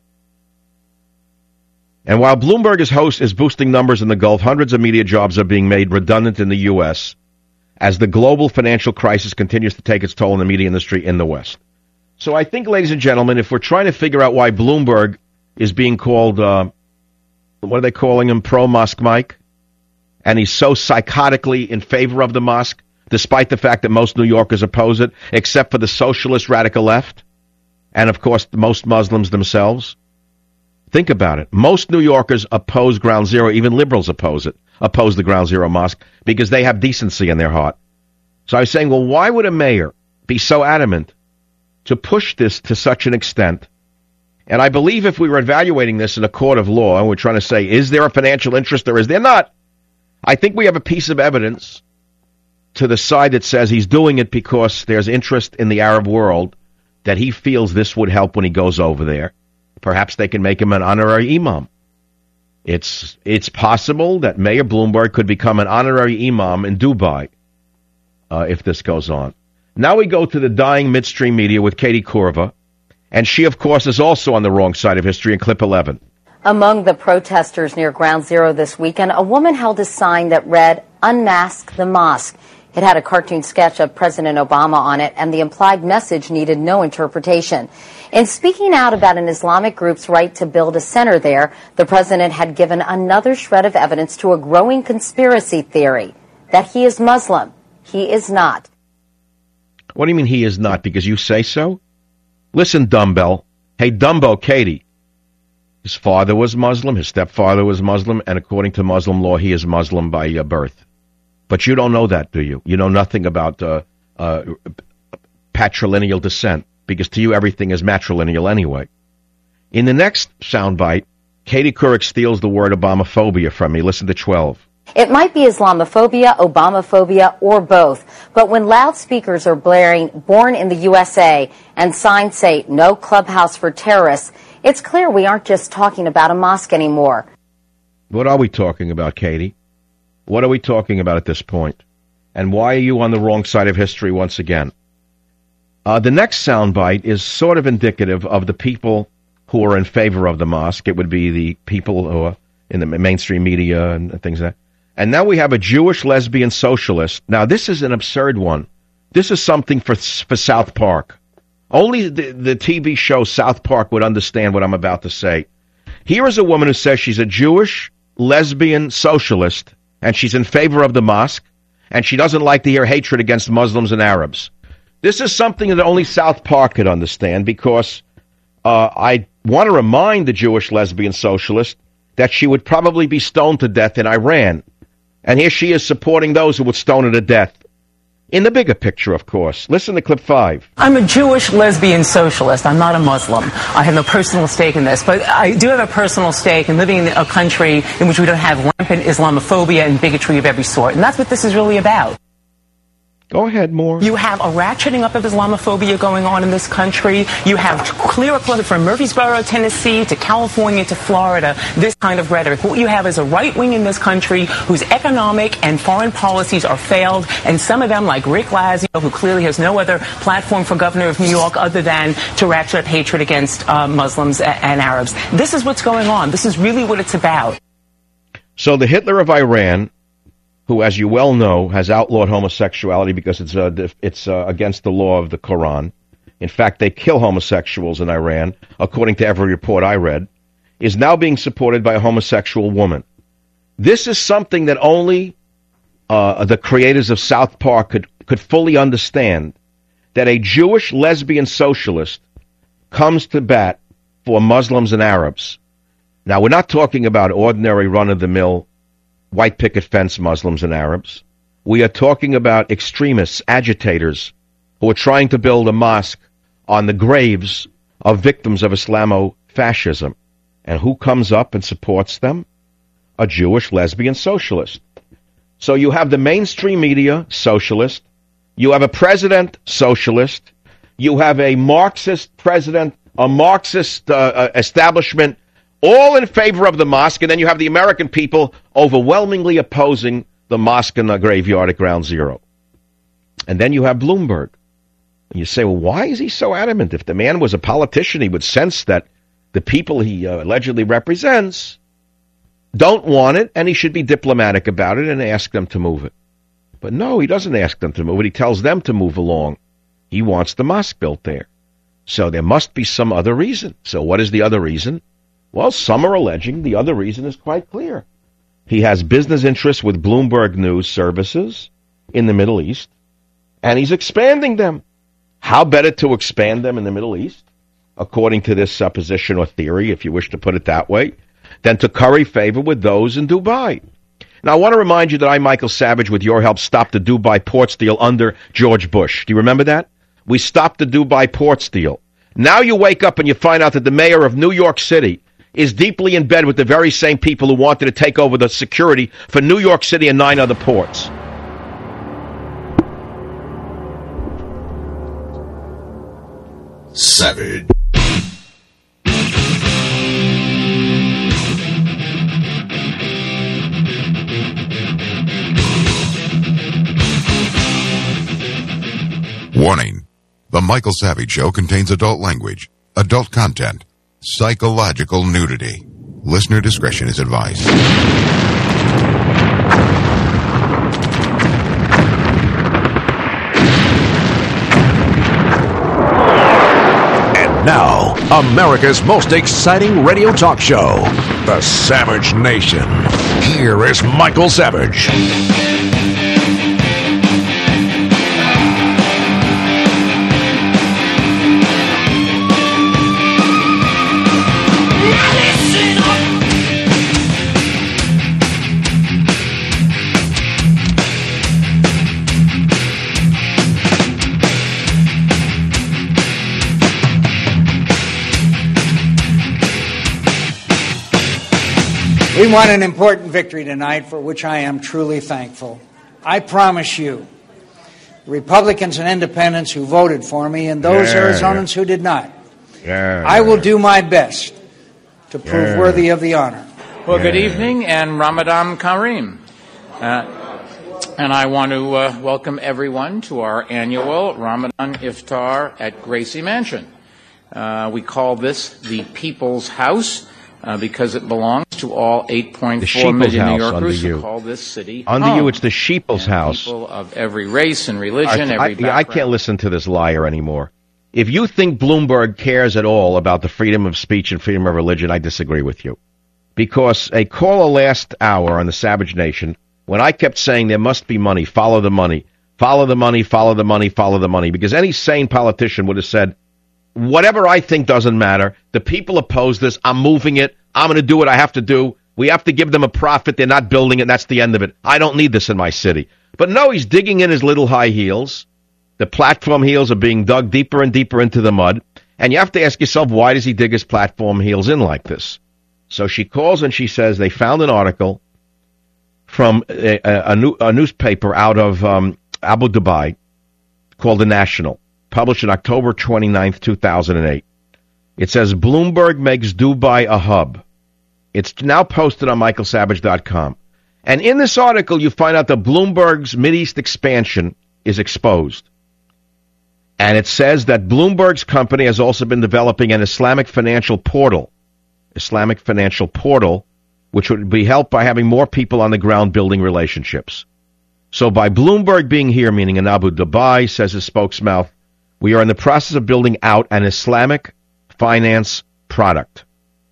And while Bloomberg's host is boosting numbers in the Gulf, hundreds of media jobs are being made redundant in the U S as the global financial crisis continues to take its toll on the media industry in the West. So I think, ladies and gentlemen, if we're trying to figure out why Bloomberg is being called, uh, what are they calling him, pro-mosque Mike? And he's so psychotically in favor of the mosque, despite the fact that most New Yorkers oppose it, except for the socialist radical left, and, of course, most Muslims themselves. Think about it. Most New Yorkers oppose Ground Zero. Even liberals oppose it, oppose the Ground Zero Mosque, because they have decency in their heart. So I was saying, well, why would a mayor be so adamant to push this to such an extent? And I believe if we were evaluating this in a court of law, and we're trying to say, is there a financial interest or is there not? I think we have a piece of evidence to the side that says he's doing it because there's interest in the Arab world, that he feels this would help when he goes over there. Perhaps they can make him an honorary imam. It's it's possible that Mayor Bloomberg could become an honorary imam in Dubai uh, if this goes on. Now we go to the dying midstream media with Katie Korva, and she, of course, is also on the wrong side of history in clip eleven. Among the protesters near Ground Zero this weekend, a woman held a sign that read, "Unmask the Mosque." It had a cartoon sketch of President Obama on it, and the implied message needed no interpretation. In speaking out about an Islamic group's right to build a center there, the president had given another shred of evidence to a growing conspiracy theory that he is Muslim. He is not. What do you mean he is not? Because you say so? Listen, dumbbell. Hey, Dumbo, Katie. His father was Muslim, his stepfather was Muslim, and according to Muslim law, he is Muslim by uh, birth. But you don't know that, do you? You know nothing about uh, uh, patrilineal descent, because to you everything is matrilineal anyway. In the next soundbite, Katie Couric steals the word Obamophobia from me. Listen to twelve. It might be Islamophobia, Obamophobia, or both. But when loudspeakers are blaring "Born in the U S A" and signs say "No clubhouse for terrorists," it's clear we aren't just talking about a mosque anymore. What are we talking about, Katie? What are we talking about at this point? And why are you on the wrong side of history once again? Uh, the next soundbite is sort of indicative of the people who are in favor of the mosque. It would be the people who are in the mainstream media and things like that. And now we have a Jewish lesbian socialist. Now, this is an absurd one. This is something for, for South Park. Only the, the T V show South Park would understand what I'm about to say. Here is a woman who says she's a Jewish lesbian socialist, and she's in favor of the mosque, and she doesn't like to hear hatred against Muslims and Arabs. This is something that only South Park could understand, because uh, I want to remind the Jewish lesbian socialist that she would probably be stoned to death in Iran. And here she is supporting those who would stone her to death. In the bigger picture, of course. Listen to clip five. I'm a Jewish lesbian socialist. I'm not a Muslim. I have no personal stake in this, but I do have a personal stake in living in a country in which we don't have rampant Islamophobia and bigotry of every sort. And that's what this is really about. Go ahead, more. You have a ratcheting up of Islamophobia going on in this country. You have clear clothing from Murfreesboro, Tennessee, to California, to Florida, this kind of rhetoric. What you have is a right wing in this country whose economic and foreign policies are failed, and some of them, like Rick Lazio, who clearly has no other platform for governor of New York other than to ratchet up hatred against uh, Muslims and Arabs. This is what's going on. This is really what it's about. So the Hitler of Iran, who, as you well know, has outlawed homosexuality because it's uh, it's uh, against the law of the Quran. In fact, they kill homosexuals in Iran, according to every report I read, is now being supported by a homosexual woman. This is something that only uh, the creators of South Park could could fully understand that a Jewish lesbian socialist comes to bat for Muslims and Arabs. Now, we're not talking about ordinary run-of-the-mill white picket fence Muslims and Arabs. We are talking about extremists, agitators, who are trying to build a mosque on the graves of victims of Islamo-fascism. And who comes up and supports them? A Jewish lesbian socialist. So you have the mainstream media, socialist. You have a president, socialist. You have a Marxist president, a Marxist uh, establishment, all in favor of the mosque, and then you have the American people overwhelmingly opposing the mosque and the graveyard at Ground Zero. And then you have Bloomberg. And you say, well, why is he so adamant? If the man was a politician, he would sense that the people he uh, allegedly represents don't want it, and he should be diplomatic about it and ask them to move it. But no, he doesn't ask them to move it. He tells them to move along. He wants the mosque built there. So there must be some other reason. So what is the other reason? Well, some are alleging the other reason is quite clear. He has business interests with Bloomberg News services in the Middle East, and he's expanding them. How better to expand them in the Middle East, according to this supposition or theory, if you wish to put it that way, than to curry favor with those in Dubai? Now, I want to remind you that I, Michael Savage, with your help, stopped the Dubai port deal under George Bush. Do you remember that? We stopped the Dubai port deal. Now you wake up and you find out that the mayor of New York City is deeply in bed with the very same people who wanted to take over the security for New York City and nine other ports. Savage. Warning. The Michael Savage Show contains adult language, adult content, psychological nudity. Listener discretion is advised. And now, America's most exciting radio talk show, The Savage Nation. Here is Michael Savage. We won an important victory tonight for which I am truly thankful. I promise you, Republicans and independents who voted for me and those Yeah, Arizonans yeah. who did not, Yeah. I will do my best to prove Yeah. worthy of the honor. Well, good evening and Ramadan Kareem. Uh, and I want to uh, welcome everyone to our annual Ramadan Iftar at Gracie Mansion. Uh, we call this the People's House uh, because it belongs to all eight point four million New Yorkers who call this city Under home. you, it's the Sheeple's house. People of every race and religion, I, every I, background. I can't listen to this liar anymore. If you think Bloomberg cares at all about the freedom of speech and freedom of religion, I disagree with you. Because a caller last hour on the Savage Nation, when I kept saying there must be money, follow the money, follow the money, follow the money, follow the money, because any sane politician would have said, whatever I think doesn't matter, the people oppose this, I'm moving it, I'm going to do what I have to do, we have to give them a profit, they're not building it, and that's the end of it. I don't need this in my city. But no, he's digging in his little high heels. The platform heels are being dug deeper and deeper into the mud. And you have to ask yourself, why does he dig his platform heels in like this? So she calls and she says they found an article from a, a, a, new, a newspaper out of um, Abu Dhabi called The National, published on October twenty-ninth, two thousand eight. It says, Bloomberg makes Dubai a hub. It's now posted on michael savage dot com. And in this article, you find out that Bloomberg's Mideast expansion is exposed. And it says that Bloomberg's company has also been developing an Islamic financial portal, Islamic financial portal, which would be helped by having more people on the ground building relationships. So by Bloomberg being here, meaning in Abu Dhabi, says his spokesmouth, we are in the process of building out an Islamic finance product.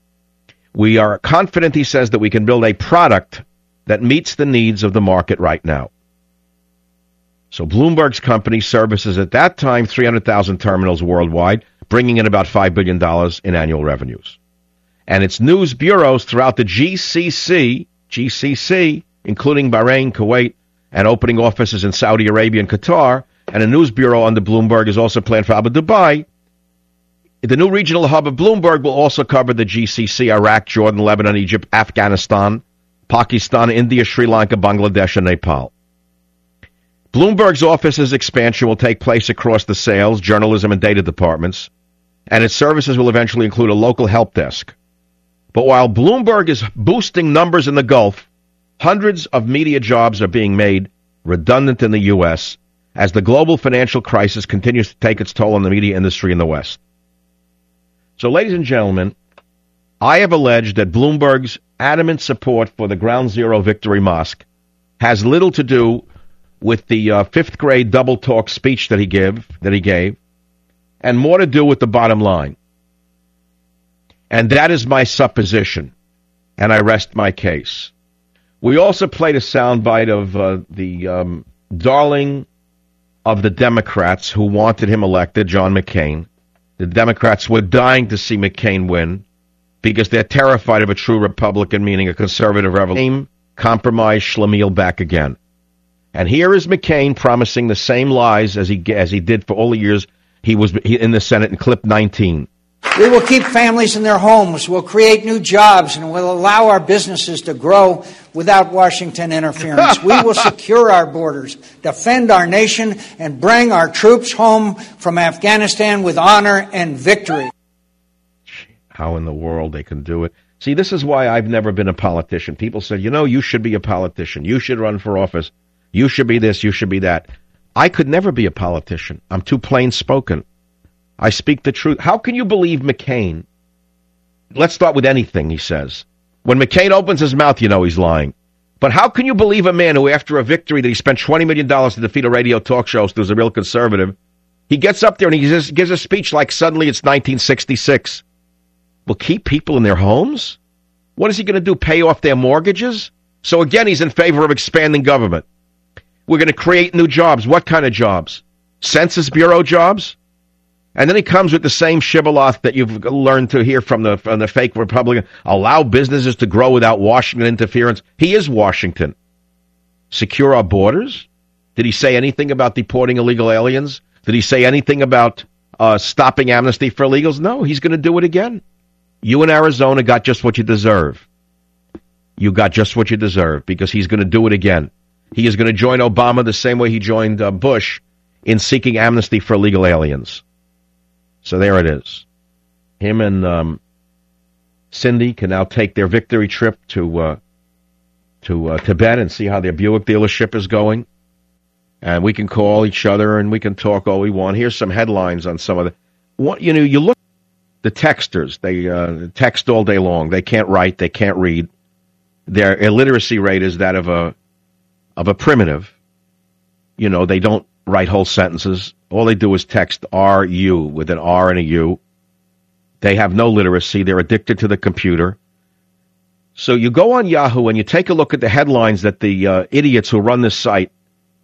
We are confident, he says, that we can build a product that meets the needs of the market right now. So Bloomberg's company services at that time three hundred thousand terminals worldwide, bringing in about five billion dollars in annual revenues. And its news bureaus throughout the G C C, G C C, including Bahrain, Kuwait, and opening offices in Saudi Arabia and Qatar, and a news bureau under Bloomberg is also planned for Abu Dhabi. The new regional hub of Bloomberg will also cover the G C C, Iraq, Jordan, Lebanon, Egypt, Afghanistan, Pakistan, India, Sri Lanka, Bangladesh, and Nepal. Bloomberg's office's expansion will take place across the sales, journalism, and data departments, and its services will eventually include a local help desk. But while Bloomberg is boosting numbers in the Gulf, hundreds of media jobs are being made redundant in the U S as the global financial crisis continues to take its toll on the media industry in the West. So, ladies and gentlemen, I have alleged that Bloomberg's adamant support for the Ground Zero Victory Mosque has little to do with the uh, fifth grade double talk speech that he gave, that he gave, and more to do with the bottom line. And that is my supposition, and I rest my case. We also played a soundbite of uh, the um, darling of the Democrats who wanted him elected, John McCain. The Democrats were dying to see McCain win because they're terrified of a true Republican, meaning a conservative revolution. Compromise Schlemiel back again. And here is McCain promising the same lies as he as he did for all the years he was in the Senate in clip nineteen. We will keep families in their homes, we'll create new jobs, and we'll allow our businesses to grow without Washington interference. We will secure our borders, defend our nation, and bring our troops home from Afghanistan with honor and victory. How in the world they can do it? See, this is why I've never been a politician. People said, you know, you should be a politician. You should run for office. You should be this. You should be that. I could never be a politician. I'm too plain spoken. I speak the truth. How can you believe McCain? Let's start with anything he says. When McCain opens his mouth, you know he's lying. But how can you believe a man who, after a victory that he spent twenty million dollars to defeat a radio talk show host who's a real conservative, he gets up there and he just gives a speech like suddenly it's nineteen sixty-six. Will keep people in their homes? What is he going to do, pay off their mortgages? So again, he's in favor of expanding government. We're going to create new jobs. What kind of jobs? Census Bureau jobs? And then he comes with the same shibboleth that you've learned to hear from the from the fake Republican. Allow businesses to grow without Washington interference. He is Washington. Secure our borders? Did he say anything about deporting illegal aliens? Did he say anything about uh, stopping amnesty for illegals? No, he's going to do it again. You in Arizona got just what you deserve. You got just what you deserve because he's going to do it again. He is going to join Obama the same way he joined uh, Bush in seeking amnesty for illegal aliens. So there it is. Him and um, Cindy can now take their victory trip to uh, to uh, Tibet and see how their Buick dealership is going. And we can call each other and we can talk all we want. Here's some headlines on some of the... What, you know, you look at the texters. They uh, text all day long. They can't write. They can't read. Their illiteracy rate is that of a of a primitive. You know, they don't write whole sentences. All they do is text R U with an R and a U. They have no literacy. They're addicted to the computer. So you go on Yahoo and you take a look at the headlines that the uh, idiots who run this site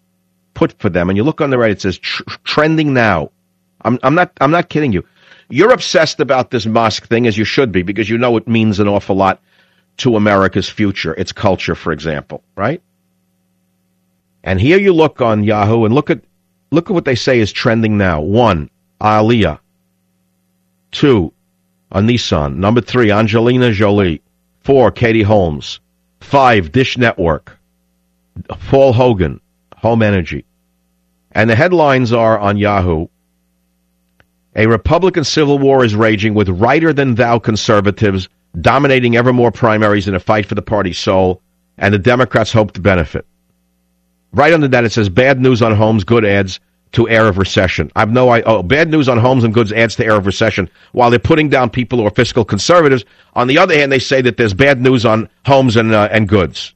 put for them, and you look on the right, it says tr- trending now. I'm, I'm not. I'm not kidding you. You're obsessed about this mosque thing, as you should be, because you know it means an awful lot to America's future, its culture, for example, right? And here you look on Yahoo and look at look at what they say is trending now. One, Aliyah. Two, a Nissan. Number three, Angelina Jolie. Four, Katie Holmes. Five, Dish Network. Paul Hogan, Home Energy. And the headlines are on Yahoo. A Republican civil war is raging with righter-than-thou conservatives dominating ever more primaries in a fight for the party's soul, and the Democrats hope to benefit. Right under that, it says, bad news on homes, good adds to air of recession. I've no idea. Oh, bad news on homes and goods adds to air of recession, while they're putting down people who are fiscal conservatives. On the other hand, they say that there's bad news on homes and uh, and goods.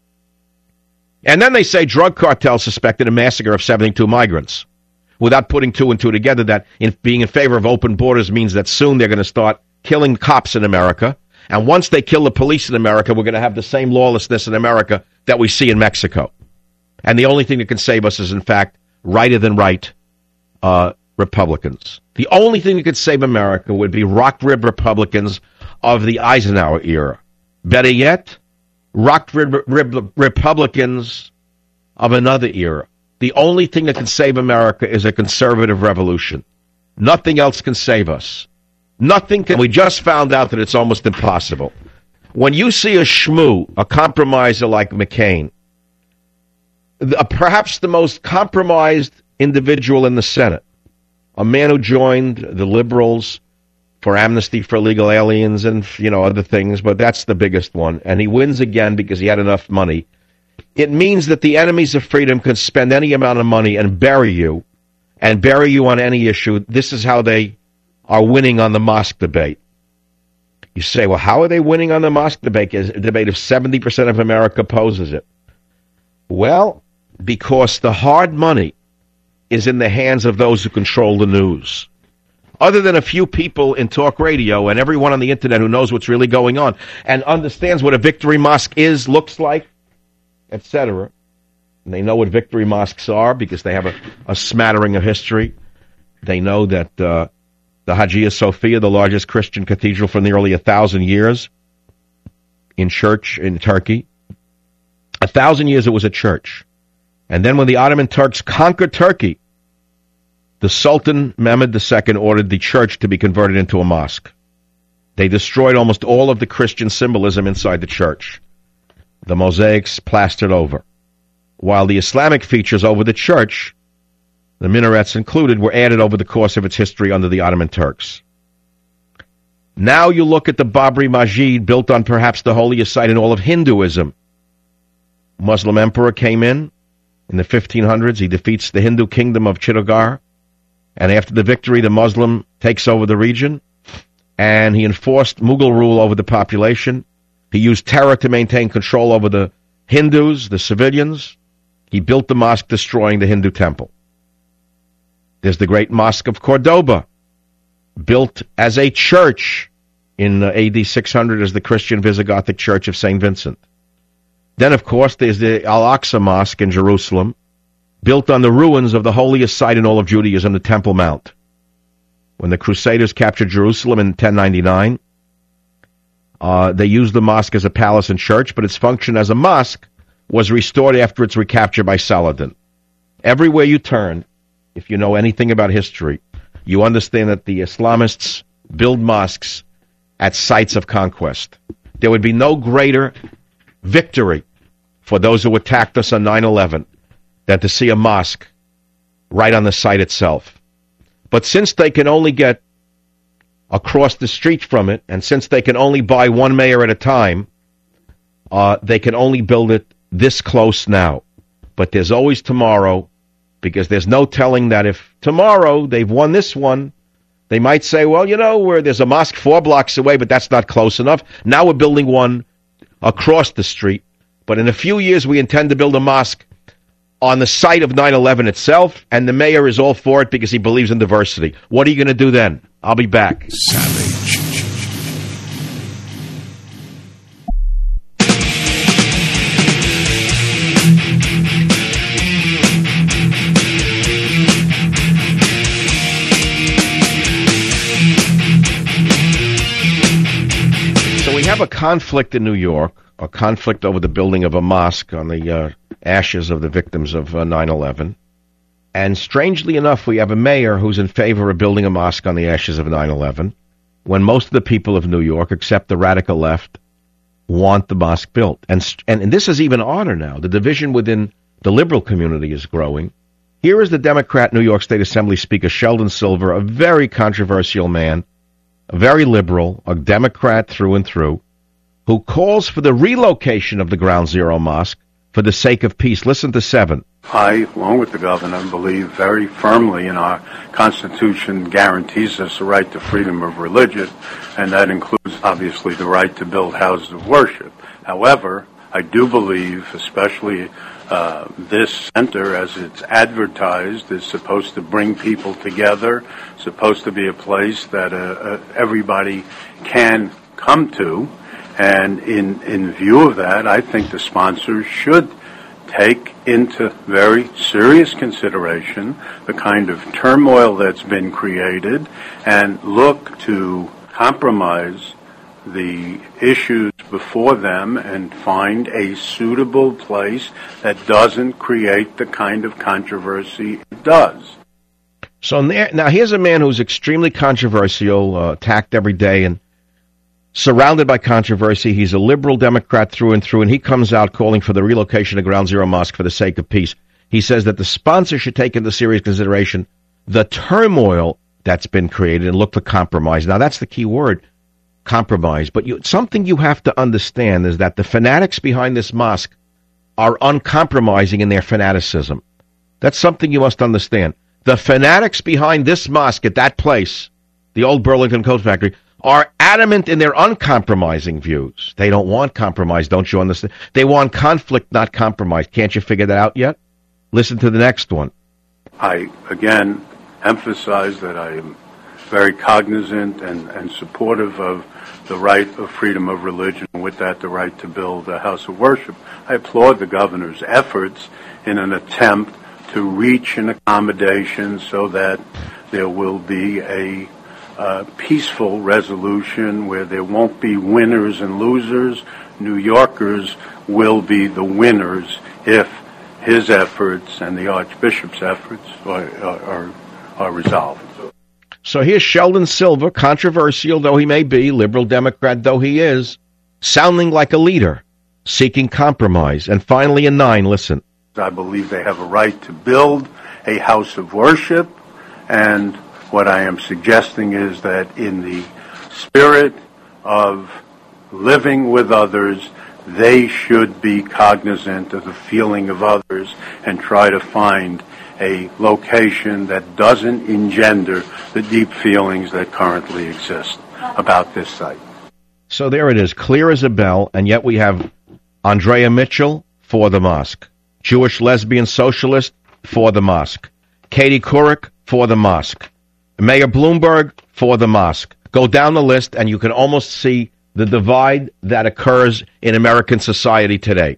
And then they say drug cartels suspected a massacre of seventy-two migrants, without putting two and two together, that in, being in favor of open borders means that soon they're going to start killing cops in America. And once they kill the police in America, we're going to have the same lawlessness in America that we see in Mexico. And the only thing that can save us is, in fact, righter than right uh, Republicans. The only thing that could save America would be rock rib Republicans of the Eisenhower era. Better yet, rock rib, rib Republicans of another era. The only thing that can save America is a conservative revolution. Nothing else can save us. Nothing can. We just found out that it's almost impossible. When you see a schmoo, a compromiser like McCain, the, perhaps the most compromised individual in the Senate, a man who joined the liberals for amnesty for illegal aliens and, you know, other things, but that's the biggest one, and he wins again because he had enough money. It means that the enemies of freedom can spend any amount of money and bury you, and bury you on any issue. This is how they are winning on the mosque debate. You say, well, how are they winning on the mosque debate, debate if seventy percent of America opposes it? Well, because the hard money is in the hands of those who control the news. Other than a few people in talk radio and everyone on the internet who knows what's really going on and understands what a victory mosque is, looks like, et cetera. And they know what victory mosques are because they have a, a smattering of history. They know that uh, the Hagia Sophia, the largest Christian cathedral for nearly a thousand years in church in Turkey, a thousand years it was a church. And then when the Ottoman Turks conquered Turkey, the Sultan Mehmed the Second ordered the church to be converted into a mosque. They destroyed almost all of the Christian symbolism inside the church. The mosaics plastered over. While the Islamic features over the church, the minarets included, were added over the course of its history under the Ottoman Turks. Now you look at the Babri Masjid, built on perhaps the holiest site in all of Hinduism. Muslim emperor came in in the fifteen hundreds. He defeats the Hindu kingdom of Chittagong. And after the victory, the Muslim takes over the region. And he enforced Mughal rule over the population. He used terror to maintain control over the Hindus, the civilians. He built the mosque, destroying the Hindu temple. There's the great Mosque of Cordoba, built as a church in uh, A D six hundred as the Christian Visigothic Church of Saint Vincent. Then, of course, there's the Al-Aqsa Mosque in Jerusalem, built on the ruins of the holiest site in all of Judaism, the Temple Mount. When the Crusaders captured Jerusalem in ten ninety-nine, uh, they used the mosque as a palace and church, but its function as a mosque was restored after its recapture by Saladin. Everywhere you turn, if you know anything about history, you understand that the Islamists build mosques at sites of conquest. There would be no greater victory for those who attacked us on nine eleven than to see a mosque right on the site itself. But since they can only get across the street from it, and since they can only buy one mayor at a time, uh, they can only build it this close now. But there's always tomorrow, because there's no telling that if tomorrow they've won this one, they might say, well, you know, where there's a mosque four blocks away, but that's not close enough. Now we're building one across the street. But in a few years, we intend to build a mosque on the site of nine eleven itself, and the mayor is all for it because he believes in diversity. What are you going to do then? I'll be back. Savage. So we have a conflict in New York, a conflict over the building of a mosque on the uh, ashes of the victims of uh, nine eleven. And strangely enough, we have a mayor who's in favor of building a mosque on the ashes of nine eleven, when most of the people of New York, except the radical left, want the mosque built. And, and, and this is even odder now. The division within the liberal community is growing. Here is the Democrat New York State Assembly Speaker Sheldon Silver, a very controversial man, a very liberal, a Democrat through and through, who calls for the relocation of the Ground Zero Mosque for the sake of peace. Listen to seven. I, along with the governor, believe very firmly in our Constitution guarantees us the right to freedom of religion, and that includes, obviously, the right to build houses of worship. However, I do believe, especially uh, this center, as it's advertised, is supposed to bring people together, supposed to be a place that uh, uh, everybody can come to. And in, in view of that, I think the sponsors should take into very serious consideration the kind of turmoil that's been created and look to compromise the issues before them and find a suitable place that doesn't create the kind of controversy it does. So now here's a man who's extremely controversial, uh, attacked every day and surrounded by controversy. He's a liberal Democrat through and through, and he comes out calling for the relocation of Ground Zero Mosque for the sake of peace. He says that the sponsor should take into serious consideration the turmoil that's been created and look for compromise. Now, that's the key word, compromise. But you, something you have to understand is that the fanatics behind this mosque are uncompromising in their fanaticism. That's something you must understand. The fanatics behind this mosque at that place, the old Burlington Coat Factory, are adamant in their uncompromising views. They don't want compromise, don't you understand? They want conflict, not compromise. Can't you figure that out yet? Listen to the next one. I, again, emphasize that I am very cognizant and, and supportive of the right of freedom of religion, and with that, the right to build a house of worship. I applaud the governor's efforts in an attempt to reach an accommodation so that there will be a uh, peaceful resolution where there won't be winners and losers. New Yorkers will be the winners if his efforts and the Archbishop's efforts are, are, are resolved. So here's Sheldon Silver, controversial though he may be, liberal Democrat though he is, sounding like a leader, seeking compromise. And finally, a nine, listen. I believe they have a right to build a house of worship, and what I am suggesting is that in the spirit of living with others, they should be cognizant of the feeling of others and try to find a location that doesn't engender the deep feelings that currently exist about this site. So there it is, clear as a bell, and yet we have Andrea Mitchell for the mosque, Jewish lesbian socialist for the mosque, Katie Couric for the mosque, Mayor Bloomberg for the mosque. Go down the list and you can almost see the divide that occurs in American society today.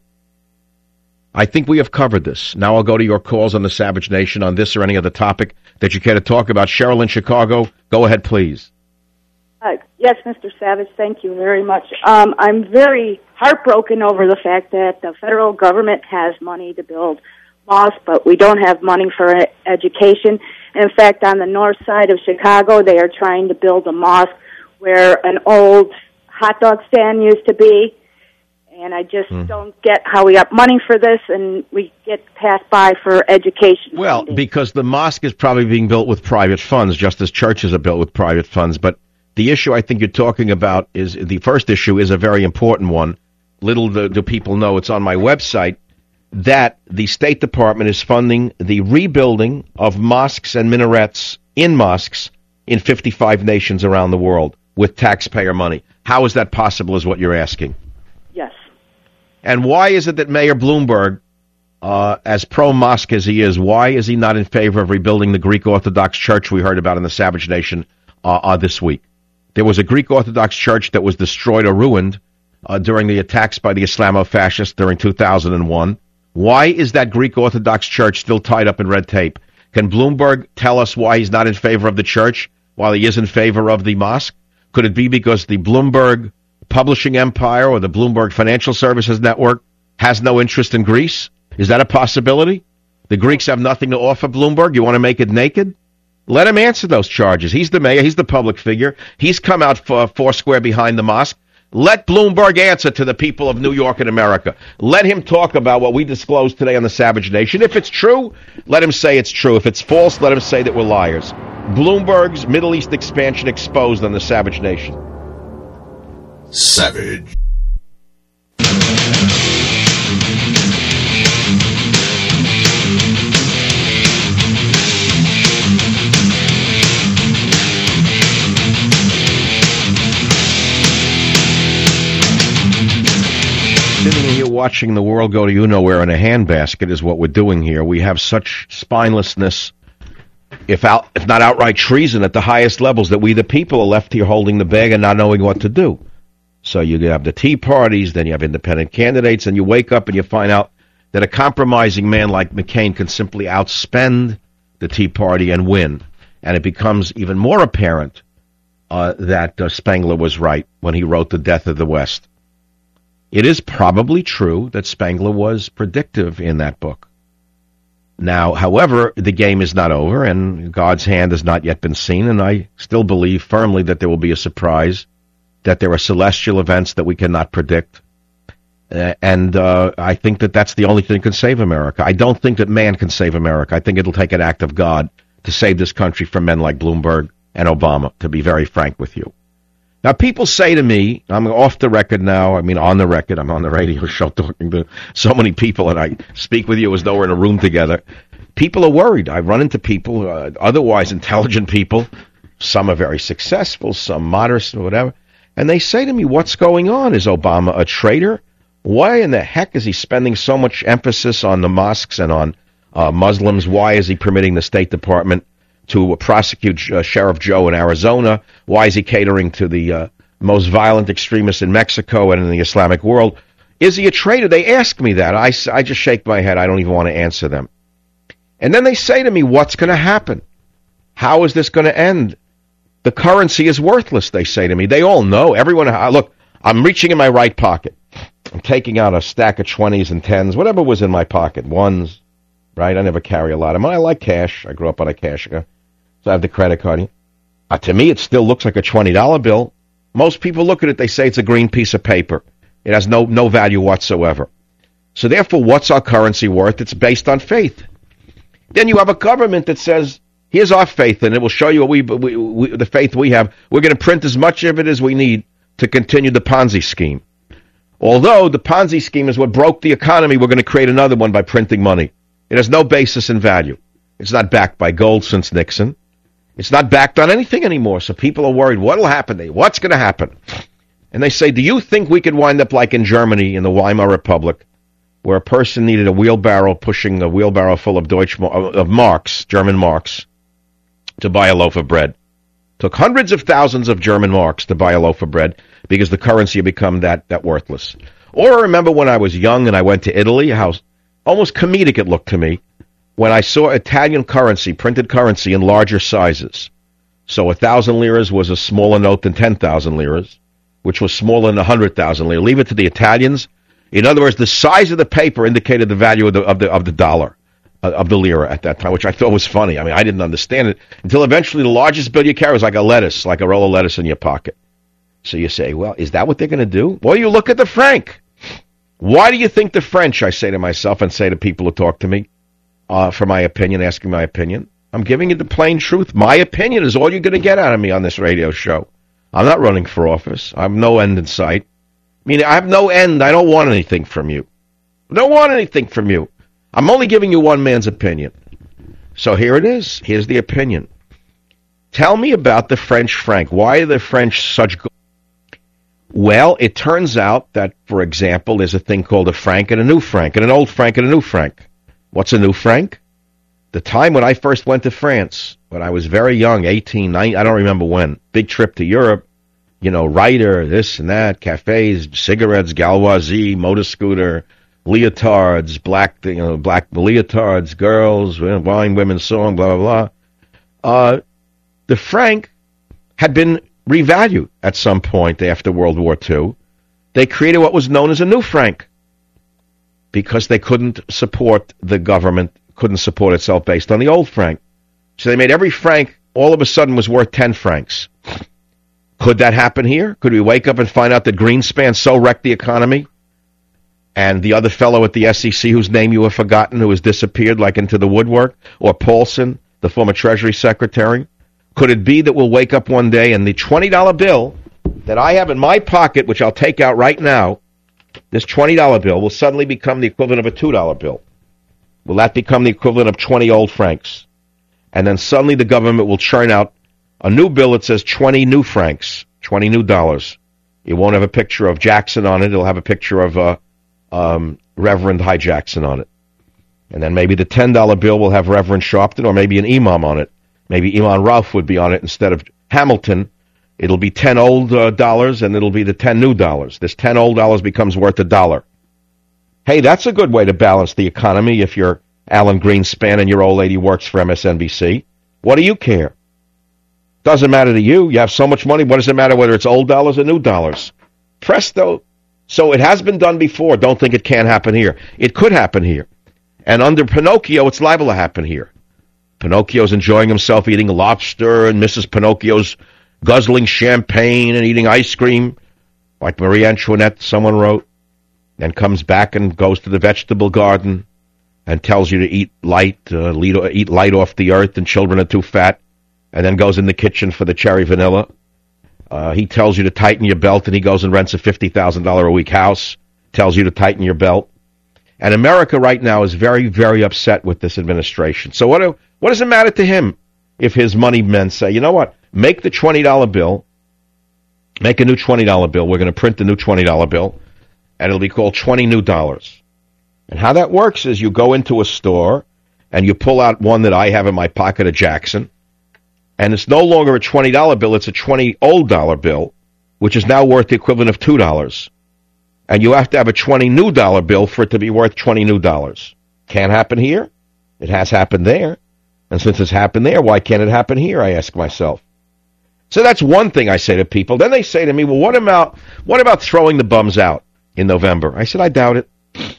I think we have covered this. Now I'll go to your calls on the Savage Nation on this or any other topic that you care to talk about. Cheryl in Chicago, go ahead, please. Uh, yes, Mister Savage, thank you very much. Um, I'm very heartbroken over the fact that the federal government has money to build mosques, but we don't have money for education. In fact, on the north side of Chicago, they are trying to build a mosque where an old hot dog stand used to be. And I just mm. don't get how we got money for this and we get passed by for education. Well, funding. Because the mosque is probably being built with private funds, just as churches are built with private funds. But the issue I think you're talking about is, the first issue is a very important one. Little do, do people know, it's on my website, that the State Department is funding the rebuilding of mosques and minarets in mosques in fifty-five nations around the world with taxpayer money. How is that possible is what you're asking? Yes. And why is it that Mayor Bloomberg, uh, as pro-mosque as he is, why is he not in favor of rebuilding the Greek Orthodox Church we heard about in the Savage Nation uh, uh, this week? There was a Greek Orthodox Church that was destroyed or ruined uh, during the attacks by the Islamofascists during two thousand one. Why is that Greek Orthodox Church still tied up in red tape? Can Bloomberg tell us why he's not in favor of the church while he is in favor of the mosque? Could it be because the Bloomberg publishing empire or the Bloomberg Financial Services Network has no interest in Greece? Is that a possibility? The Greeks have nothing to offer Bloomberg? You want to make it naked? Let him answer those charges. He's the mayor. He's the public figure. He's come out for foursquare behind the mosque. Let Bloomberg answer to the people of New York and America. Let him talk about what we disclosed today on the Savage Nation. If it's true, let him say it's true. If it's false, let him say that we're liars. Bloomberg's Middle East expansion exposed on the Savage Nation. Savage. Sitting here watching the world go to you-nowhere in a handbasket is what we're doing here. We have such spinelessness, if out, if not outright treason at the highest levels, that we the people are left here holding the bag and not knowing what to do. So you have the Tea Parties, then you have independent candidates, and you wake up and you find out that a compromising man like McCain can simply outspend the Tea Party and win. And it becomes even more apparent uh, that uh, Spengler was right when he wrote The Death of the West. It is probably true that Spengler was predictive in that book. Now, however, the game is not over, and God's hand has not yet been seen, and I still believe firmly that there will be a surprise, that there are celestial events that we cannot predict. Uh, and uh, I think that that's the only thing that can save America. I don't think that man can save America. I think it'll take an act of God to save this country from men like Bloomberg and Obama, to be very frank with you. Now, people say to me, I'm off the record now, I mean on the record, I'm on the radio show talking to so many people, and I speak with you as though we're in a room together. People are worried. I run into people, uh, otherwise intelligent people, some are very successful, some modest, or whatever, and they say to me, what's going on? Is Obama a traitor? Why in the heck is he spending so much emphasis on the mosques and on uh, Muslims? Why is he permitting the State Department to uh, prosecute uh, Sheriff Joe in Arizona? Why is he catering to the uh, most violent extremists in Mexico and in the Islamic world? Is he a traitor? They ask me that. I, I just shake my head. I don't even want to answer them. And then they say to me, what's going to happen? How is this going to end? The currency is worthless, they say to me. They all know. Everyone, look, I'm reaching in my right pocket. I'm taking out a stack of twenties and tens, whatever was in my pocket, ones, right? I never carry a lot of money. I like cash. I grew up on a cash account. So I have the credit card. Uh, to me, it still looks like a twenty dollar bill. Most people look at it, they say it's a green piece of paper. It has no no value whatsoever. So therefore, what's our currency worth? It's based on faith. Then you have a government that says, here's our faith, and it will show you what we, we, we the faith we have. We're going to print as much of it as we need to continue the Ponzi scheme. Although the Ponzi scheme is what broke the economy, we're going to create another one by printing money. It has no basis in value. It's not backed by gold since Nixon. It's not backed on anything anymore, so people are worried, what will happen? What's going to happen? And they say, do you think we could wind up like in Germany, in the Weimar Republic, where a person needed a wheelbarrow, pushing a wheelbarrow full of Deutsch, of marks, German marks, to buy a loaf of bread? Took hundreds of thousands of German marks to buy a loaf of bread because the currency had become that, that worthless. Or I remember when I was young and I went to Italy, how almost comedic it looked to me when I saw Italian currency, printed currency in larger sizes. So a thousand liras was a smaller note than ten thousand liras, which was smaller than a hundred thousand liras. Leave it to the Italians. In other words, the size of the paper indicated the value of the of the of the dollar, uh, of the lira at that time, which I thought was funny. I mean, I didn't understand it until eventually the largest bill you carry was like a lettuce, like a roll of lettuce in your pocket. So you say, well, is that what they're going to do? Well, you look at the franc. Why do you think the French, I say to myself and say to people who talk to me, Uh, for my opinion, asking my opinion. I'm giving you the plain truth. My opinion is all you're going to get out of me on this radio show. I'm not running for office. I have no end in sight. I mean, I have no end. I don't want anything from you. I don't want anything from you. I'm only giving you one man's opinion. So here it is. Here's the opinion. Tell me about the French franc. Why are the French such good? Well, it turns out that, for example, there's a thing called a franc and a new franc, and an old franc and a new franc. What's a new franc? The time when I first went to France, when I was very young, eighteen, nineteen, I don't remember when, big trip to Europe, you know, Ryder, this and that, cafes, cigarettes, Gauloisie, motor scooter, leotards, black, you know, black leotards, girls, wine, women, song, blah, blah, blah. Uh, the franc had been revalued at some point after World War Two. They created what was known as a new franc, because they couldn't support the government, couldn't support itself based on the old franc. So they made every franc, all of a sudden, was worth ten francs. Could that happen here? Could we wake up and find out that Greenspan so wrecked the economy? And the other fellow at the S E C, whose name you have forgotten, who has disappeared like into the woodwork, or Paulson, the former Treasury Secretary? Could it be that we'll wake up one day and the twenty dollar bill that I have in my pocket, which I'll take out right now, this twenty dollar bill will suddenly become the equivalent of a two dollar bill? Will that become the equivalent of twenty old francs? And then suddenly the government will churn out a new bill that says twenty new francs, twenty new dollars. It won't have a picture of Jackson on it. It'll have a picture of uh, um, Reverend High Jackson on it. And then maybe the ten dollar bill will have Reverend Sharpton, or maybe an imam on it. Maybe Imam Rauf would be on it instead of Hamilton. It'll be ten old uh, dollars, and it'll be the ten new dollars. This ten old dollars becomes worth a dollar. Hey, that's a good way to balance the economy if you're Alan Greenspan and your old lady works for M S N B C. What do you care? Doesn't matter to you. You have so much money. What does it matter whether it's old dollars or new dollars? Presto. So it has been done before. Don't think it can't happen here. It could happen here. And under Pinocchio, it's liable to happen here. Pinocchio's enjoying himself eating lobster, and Missus Pinocchio's guzzling champagne and eating ice cream, like Marie Antoinette, someone wrote, and comes back and goes to the vegetable garden and tells you to eat light, uh, lead, eat light off the earth, and children are too fat, and then goes in the kitchen for the cherry vanilla. Uh, he tells you to tighten your belt, and he goes and rents a fifty thousand dollars a week house, tells you to tighten your belt. And America right now is very, very upset with this administration. So what do, what does it matter to him if his money men say, you know what, make the twenty dollar bill, make a new twenty dollar bill, we're going to print the new twenty dollar bill, and it'll be called twenty new dollars. And how that works is you go into a store, and you pull out one that I have in my pocket, a Jackson, and it's no longer a twenty dollar bill, it's a twenty old dollar bill, which is now worth the equivalent of two dollars. And you have to have a twenty new dollar bill for it to be worth twenty new dollars. Can't happen here. It has happened there. And since it's happened there, why can't it happen here, I ask myself. So that's one thing I say to people. Then they say to me, well, what about what about throwing the bums out in November? I said, I doubt it.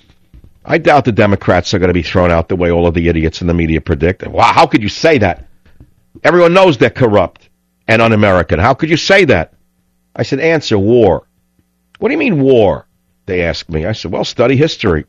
I doubt the Democrats are going to be thrown out the way all of the idiots in the media predict. Wow, how could you say that? Everyone knows they're corrupt and un-American. How could you say that? I said, answer, war. What do you mean war? They asked me. I said, well, study history.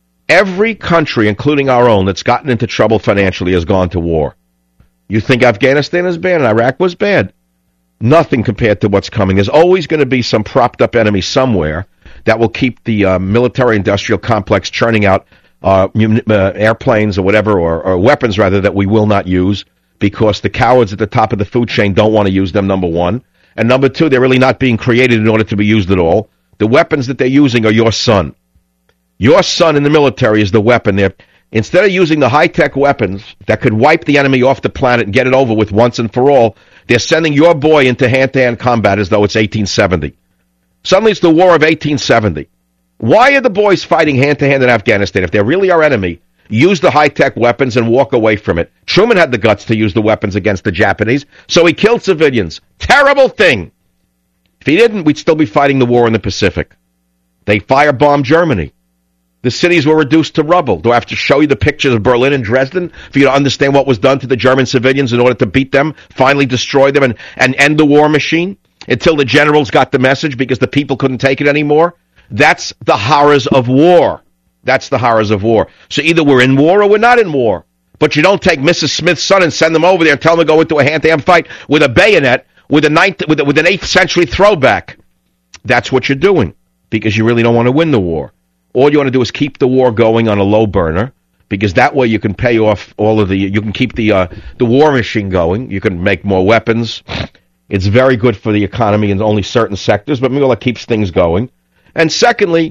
Every country, including our own, that's gotten into trouble financially has gone to war. You think Afghanistan is bad and Iraq was bad? Nothing compared to what's coming. There's always going to be some propped-up enemy somewhere that will keep the uh, military-industrial complex churning out uh, uh, airplanes or whatever, or, or weapons, rather, that we will not use because the cowards at the top of the food chain don't want to use them, number one. And number two, they're really not being created in order to be used at all. The weapons that they're using are your son. Your son in the military is the weapon. They're, instead of using the high-tech weapons that could wipe the enemy off the planet and get it over with once and for all, they're sending your boy into hand-to-hand combat as though it's eighteen seventy. Suddenly it's the war of eighteen seventy. Why are the boys fighting hand-to-hand in Afghanistan? If they're really our enemy, use the high-tech weapons and walk away from it. Truman had the guts to use the weapons against the Japanese, so he killed civilians. Terrible thing. If he didn't, we'd still be fighting the war in the Pacific. They firebombed Germany. The cities were reduced to rubble. Do I have to show you the pictures of Berlin and Dresden for you to understand what was done to the German civilians in order to beat them, finally destroy them, and, and end the war machine until the generals got the message because the people couldn't take it anymore? That's the horrors of war. That's the horrors of war. So either we're in war or we're not in war. But you don't take Missus Smith's son and send them over there and tell them to go into a hand-to-hand fight with a bayonet with a ninth, with, a, with an eighth century throwback. That's what you're doing because you really don't want to win the war. All you want to do is keep the war going on a low burner, because that way you can pay off all of the, you can keep the uh, the war machine going. You can make more weapons. It's very good for the economy in only certain sectors, but meanwhile it keeps things going. And secondly,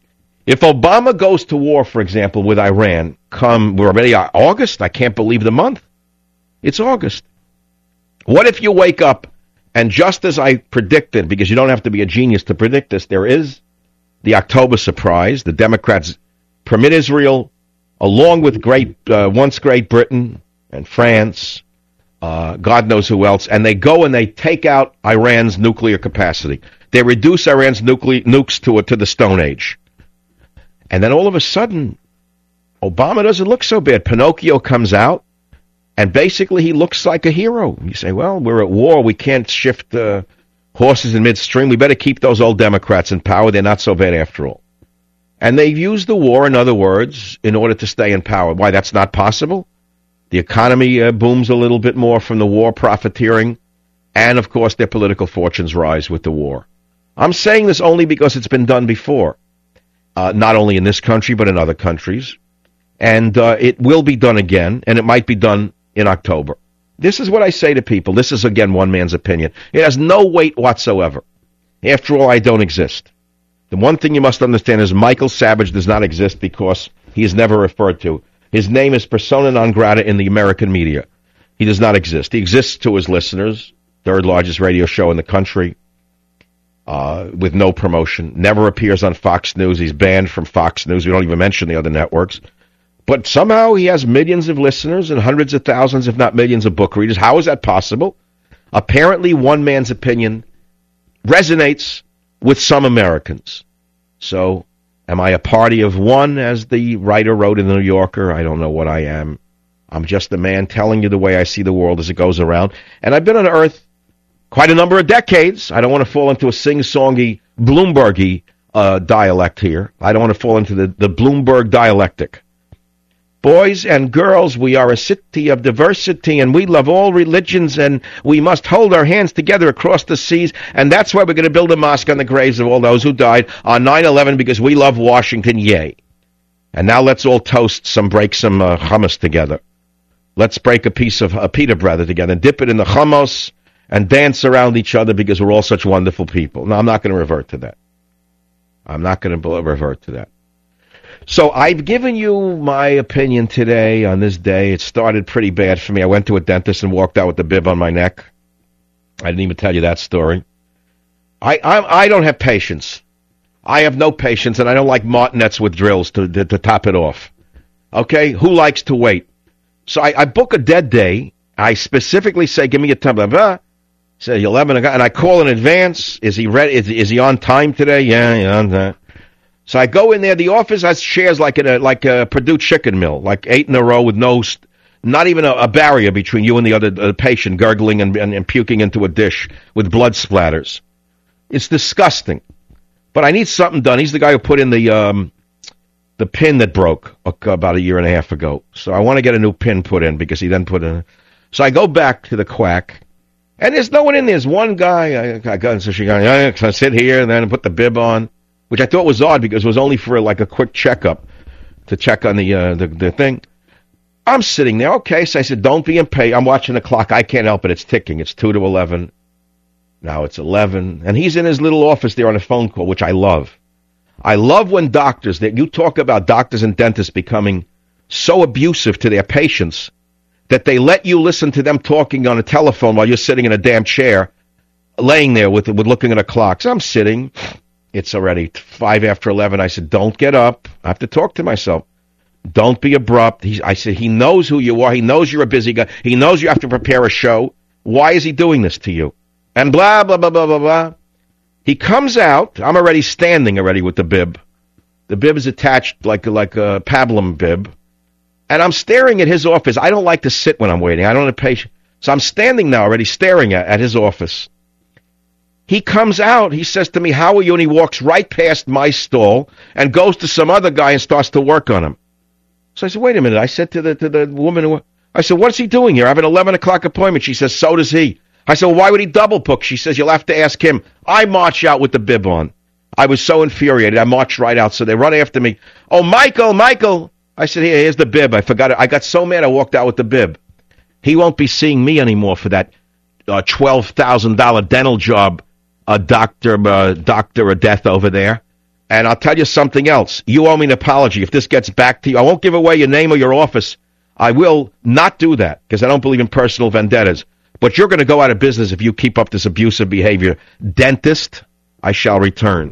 if Obama goes to war, for example, with Iran, come, we're already August, I can't believe the month. It's August. What if you wake up and just as I predicted, because you don't have to be a genius to predict this, there is the October surprise. The Democrats permit Israel, along with great uh, once Great Britain and France, uh, God knows who else, and they go and they take out Iran's nuclear capacity. They reduce Iran's nuclear nukes to, a, to the Stone Age. And then all of a sudden, Obama doesn't look so bad. Pinocchio comes out, and basically he looks like a hero. You say, well, we're at war. We can't shift uh, horses in midstream. We better keep those old Democrats in power. They're not so bad after all. And they've used the war, in other words, in order to stay in power. Why, that's not possible? The economy uh, booms a little bit more from the war profiteering, and, of course, their political fortunes rise with the war. I'm saying this only because it's been done before, uh, not only in this country but in other countries. And uh, it will be done again, and it might be done in October. This is what I say to people. This is, again, one man's opinion. It has no weight whatsoever. After all, I don't exist. The one thing you must understand is Michael Savage does not exist because he is never referred to. His name is persona non grata in the American media. He does not exist. He exists to his listeners, third largest radio show in the country. uh, with no promotion, never appears on Fox News. He's banned from Fox News. We don't even mention the other networks. But somehow he has millions of listeners and hundreds of thousands, if not millions, of book readers. How is that possible? Apparently, one man's opinion resonates with some Americans. So, am I a party of one, as the writer wrote in the New Yorker? I don't know what I am. I'm just a man telling you the way I see the world as it goes around. And I've been on Earth quite a number of decades. I don't want to fall into a sing-songy, Bloombergy uh, dialect here. I don't want to fall into the, the Bloomberg dialectic. Boys and girls, we are a city of diversity, and we love all religions, and we must hold our hands together across the seas, and that's why we're going to build a mosque on the graves of all those who died on nine eleven, because we love Washington, yay. And now let's all toast some, break some uh, hummus together. Let's break a piece of a pita bread together and dip it in the hummus and dance around each other because we're all such wonderful people. No, I'm not going to revert to that. I'm not going to revert to that. So I've given you my opinion today on this day. It started pretty bad for me. I went to a dentist and walked out with the bib on my neck. I didn't even tell you that story. I I, I don't have patience. I have no patience, and I don't like martinets with drills to, to, to top it off. Okay? Who likes to wait? So I, I book a dead day. I specifically say, give me a time. Blah, blah. Say eleven, and I call in advance. Is he ready? Is, is he on time today? Yeah, yeah, on time. So I go in there. The office has chairs like in a like a Purdue chicken mill, like eight in a row with no, not even a, a barrier between you and the other uh, patient, gurgling and, and, and puking into a dish with blood splatters. It's disgusting. But I need something done. He's the guy who put in the um, the pin that broke about a year and a half ago. So I want to get a new pin put in because he then put in. So I go back to the quack, and there's no one in there. There's one guy. I, I got so she got. I sit here and then put the bib on, which I thought was odd because it was only for like a quick checkup to check on the uh, the, the thing. I'm sitting there. Okay, so I said, don't be impatient. I'm watching the clock. I can't help it. It's ticking. It's two to eleven. Now it's eleven, and he's in his little office there on a phone call, which I love. I love when doctors, that you talk about doctors and dentists becoming so abusive to their patients that they let you listen to them talking on a telephone while you're sitting in a damn chair, laying there with with looking at a clock. So I'm sitting. It's already five after eleven. I said, don't get up. I have to talk to myself. Don't be abrupt. He, I said, he knows who you are. He knows you're a busy guy. He knows you have to prepare a show. Why is he doing this to you? And blah, blah, blah, blah, blah, blah. He comes out. I'm already standing already with the bib. The bib is attached like, like a pablum bib. And I'm staring at his office. I don't like to sit when I'm waiting. I don't have patience. So I'm standing now already staring at, at his office. He comes out. He says to me, how are you? And he walks right past my stall and goes to some other guy and starts to work on him. So I said, wait a minute. I said to the to the woman, who, I said, what's he doing here? I have an eleven o'clock appointment. She says, so does he. I said, well, why would he double book? She says, you'll have to ask him. I march out with the bib on. I was so infuriated. I marched right out. So they run after me. Oh, Michael, Michael. I said, here, here's the bib. I forgot it. I got so mad I walked out with the bib. He won't be seeing me anymore for that uh, twelve thousand dollars dental job, uh, doctor, uh, doctor of death over there. And I'll tell you something else. You owe me an apology. If this gets back to you, I won't give away your name or your office. I will not do that because I don't believe in personal vendettas. But you're going to go out of business if you keep up this abusive behavior. Dentist, I shall return.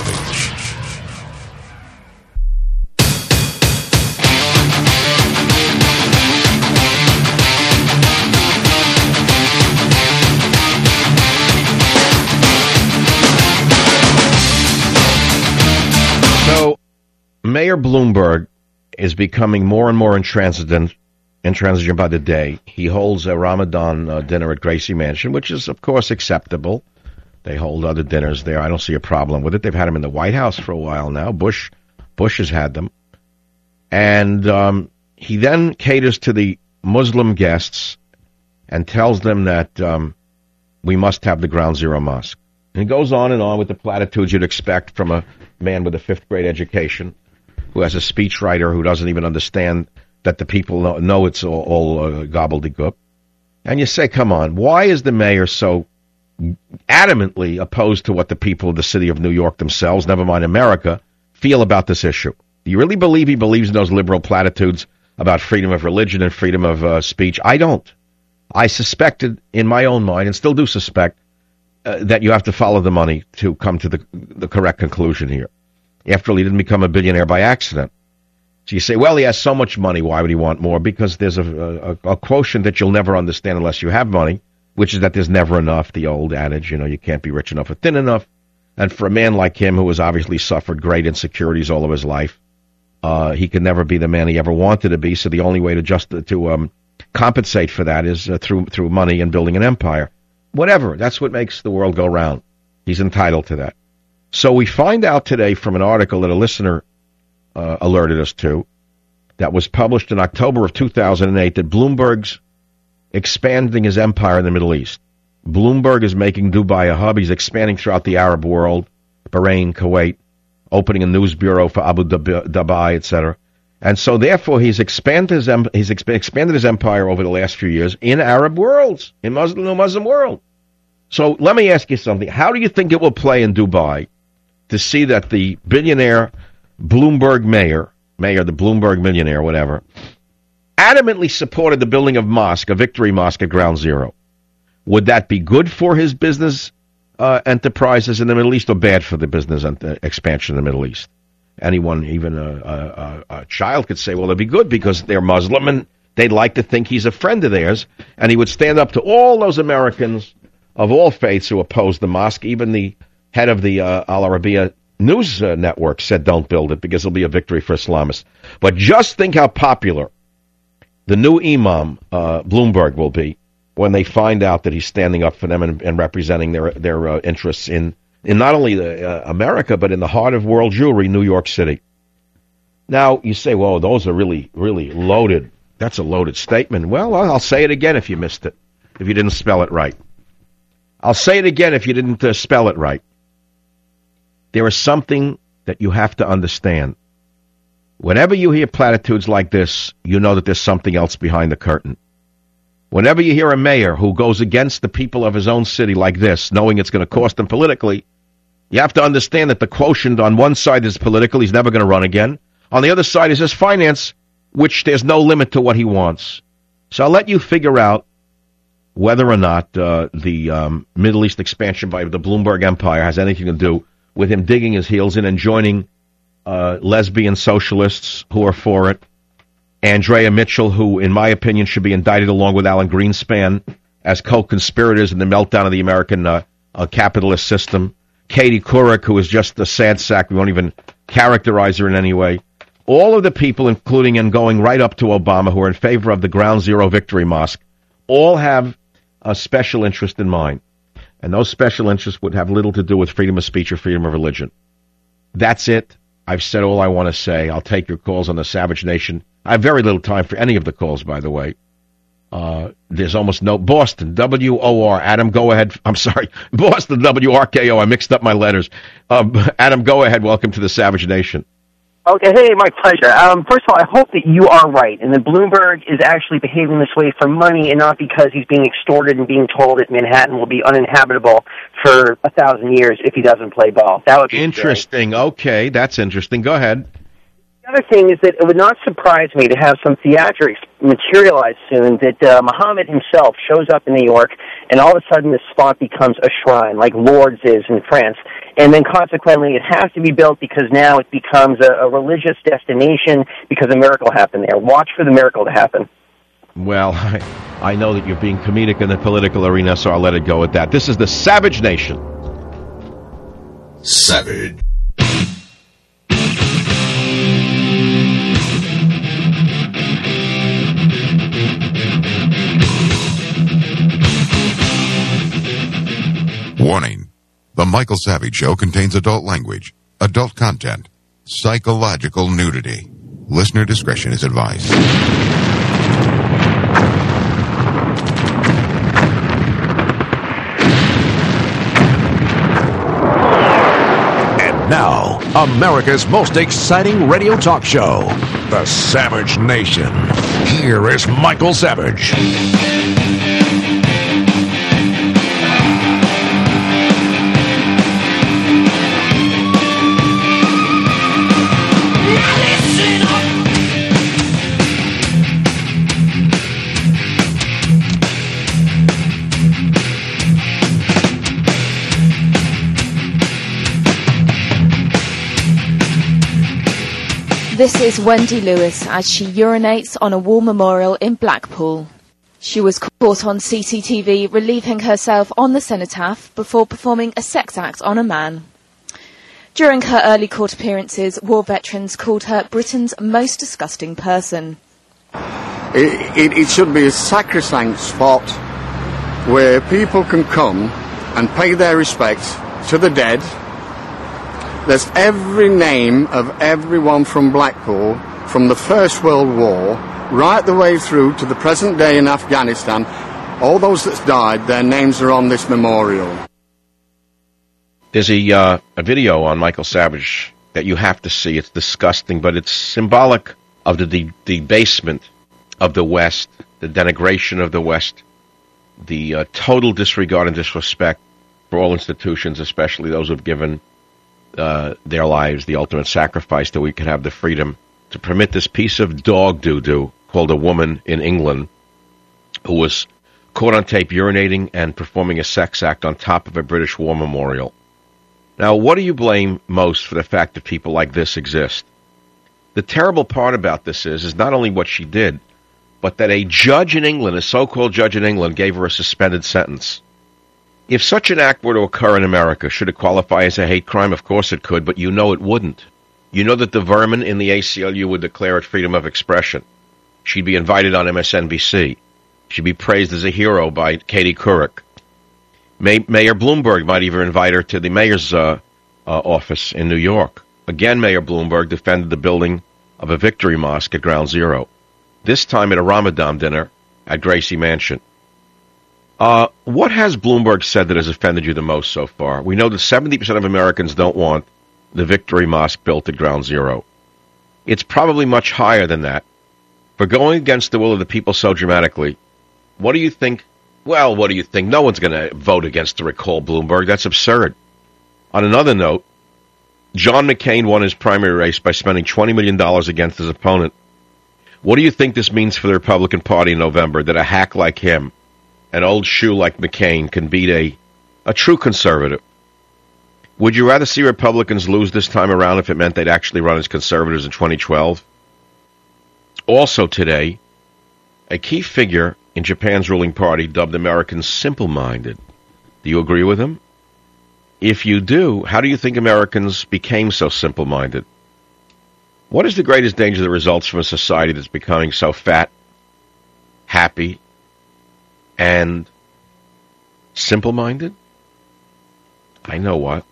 So, Mayor Bloomberg is becoming more and more intransigent intransigent by the day. He holds a Ramadan uh, dinner at Gracie Mansion, which is, of course, acceptable. They hold other dinners there. I don't see a problem with it. They've had him in the White House for a while now. Bush Bush has had them. And um, he then caters to the Muslim guests and tells them that um, we must have the Ground Zero Mosque. And he goes on and on with the platitudes you'd expect from a man with a fifth grade education who has a speechwriter who doesn't even understand that the people know, know it's all, all uh, gobbledygook. And you say, come on, why is the mayor so adamantly opposed to what the people of the city of New York themselves, never mind America, feel about this issue? Do you really believe he believes in those liberal platitudes about freedom of religion and freedom of uh, speech? I don't. I suspected in my own mind, and still do suspect, uh, that you have to follow the money to come to the, the correct conclusion here. After all, he didn't become a billionaire by accident. So you say, well, he has so much money, why would he want more? Because there's a, a, a quotient that you'll never understand unless you have money, which is that there's never enough, the old adage, you know, you can't be rich enough or thin enough. And for a man like him, who has obviously suffered great insecurities all of his life, uh, he could never be the man he ever wanted to be, so the only way to just to um, compensate for that is uh, through through money and building an empire. Whatever, that's what makes the world go round. He's entitled to that. So we find out today from an article that a listener uh, alerted us to that was published in October of two thousand eight that Bloomberg's expanding his empire in the Middle East. Bloomberg is making Dubai a hub. He's expanding throughout the Arab world, Bahrain, Kuwait, opening a news bureau for Abu Dhabi, et cetera. And so, therefore, he's expanded his em- he's exp- expanded his empire over the last few years in Arab worlds, in Muslim, the Muslim world. So let me ask you something. How do you think it will play in Dubai to see that the billionaire Bloomberg mayor, mayor, the Bloomberg millionaire, whatever, adamantly supported the building of mosque, a victory mosque at Ground Zero? Would that be good for his business uh, enterprises in the Middle East or bad for the business and uh, expansion in the Middle East? Anyone, even a, a, a child, could say, well, it'd be good because they're Muslim and they'd like to think he's a friend of theirs. And he would stand up to all those Americans of all faiths who opposed the mosque. Even the head of the uh, Al Arabiya news uh, network said don't build it because it'll be a victory for Islamists. But just think how popular the new imam, uh, Bloomberg, will be when they find out that he's standing up for them and, and representing their their uh, interests in, in not only the, uh, America, but in the heart of world Jewry, New York City. Now, you say, well, those are really, really loaded. That's a loaded statement. Well, I'll say it again if you missed it, if you didn't spell it right. I'll say it again if you didn't uh, spell it right. There is something that you have to understand. Whenever you hear platitudes like this, you know that there's something else behind the curtain. Whenever you hear a mayor who goes against the people of his own city like this, knowing it's going to cost him politically, you have to understand that the quotient on one side is political, he's never going to run again. On the other side is his finance, which there's no limit to what he wants. So I'll let you figure out whether or not uh, the um, Middle East expansion by the Bloomberg Empire has anything to do with him digging his heels in and joining uh, lesbian socialists who are for it. Andrea Mitchell, who, in my opinion, should be indicted along with Alan Greenspan as co-conspirators in the meltdown of the American uh, uh, capitalist system. Katie Couric, who is just a sad sack. We won't even characterize her in any way. All of the people, including and going right up to Obama, who are in favor of the Ground Zero Victory Mosque, all have a special interest in mind. And those special interests would have little to do with freedom of speech or freedom of religion. That's it. I've said all I want to say. I'll take your calls on the Savage Nation. I have very little time for any of the calls, by the way. Uh, there's almost no... Boston, W O R. Adam, go ahead. I'm sorry. Boston, W R K O. I mixed up my letters. Uh, Adam, go ahead. Welcome to the Savage Nation. Okay, hey, my pleasure. Um, first of all, I hope that you are right, and that Bloomberg is actually behaving this way for money and not because he's being extorted and being told that Manhattan will be uninhabitable for a thousand years if he doesn't play ball. That would be interesting. Scary. Okay, that's interesting. Go ahead. The other thing is that it would not surprise me to have some theatrics materialize soon, that uh, Muhammad himself shows up in New York, and all of a sudden this spot becomes a shrine, like Lourdes is in France. And then consequently it has to be built because now it becomes a, a religious destination because a miracle happened there. Watch for the miracle to happen. Well, I, I know that you're being comedic in the political arena, so I'll let it go at that. This is the Savage Nation. Savage. Warning. The Michael Savage Show contains adult language, adult content, psychological nudity. Listener discretion is advised. And now, America's most exciting radio talk show, The Savage Nation. Here is Michael Savage. This is Wendy Lewis as she urinates on a war memorial in Blackpool. She was caught on C C T V relieving herself on the cenotaph before performing a sex act on a man. During her early court appearances, war veterans called her Britain's most disgusting person. It, it, it should be a sacrosanct spot where people can come and pay their respects to the dead. There's every name of everyone from Blackpool, from the First World War, right the way through to the present day in Afghanistan. All those that's died, their names are on this memorial. There's a, uh, a video on Michael Savage that you have to see. It's disgusting, but it's symbolic of the de- debasement of the West, the denigration of the West, the uh, total disregard and disrespect for all institutions, especially those who've given uh, their lives the ultimate sacrifice that we could have the freedom to permit this piece of dog doo-doo called a woman in England who was caught on tape urinating and performing a sex act on top of a British war memorial. Now, what do you blame most for the fact that people like this exist? The terrible part about this is, is not only what she did, but that a judge in England, a so-called judge in England, gave her a suspended sentence. If such an act were to occur in America, should it qualify as a hate crime? Of course it could, but you know it wouldn't. You know that the vermin in the A C L U would declare it freedom of expression. She'd be invited on M S N B C. She'd be praised as a hero by Katie Couric. May- Mayor Bloomberg might even invite her to the mayor's uh, uh, office in New York. Again, Mayor Bloomberg defended the building of a victory mosque at Ground Zero, this time at a Ramadan dinner at Gracie Mansion. Uh, what has Bloomberg said that has offended you the most so far? We know that seventy percent of Americans don't want the victory mosque built at Ground Zero. It's probably much higher than that. For going against the will of the people so dramatically, what do you think? Well, what do you think? No one's going to vote against to recall Bloomberg. That's absurd. On another note, John McCain won his primary race by spending twenty million dollars against his opponent. What do you think this means for the Republican Party in November, that a hack like him, an old shoe like McCain, can beat a, a true conservative? Would you rather see Republicans lose this time around if it meant they'd actually run as conservatives in twenty twelve? Also today, a key figure in Japan's ruling party dubbed Americans simple-minded. Do you agree with him? If you do, how do you think Americans became so simple-minded? What is the greatest danger that results from a society that's becoming so fat, happy, and simple-minded? I know what.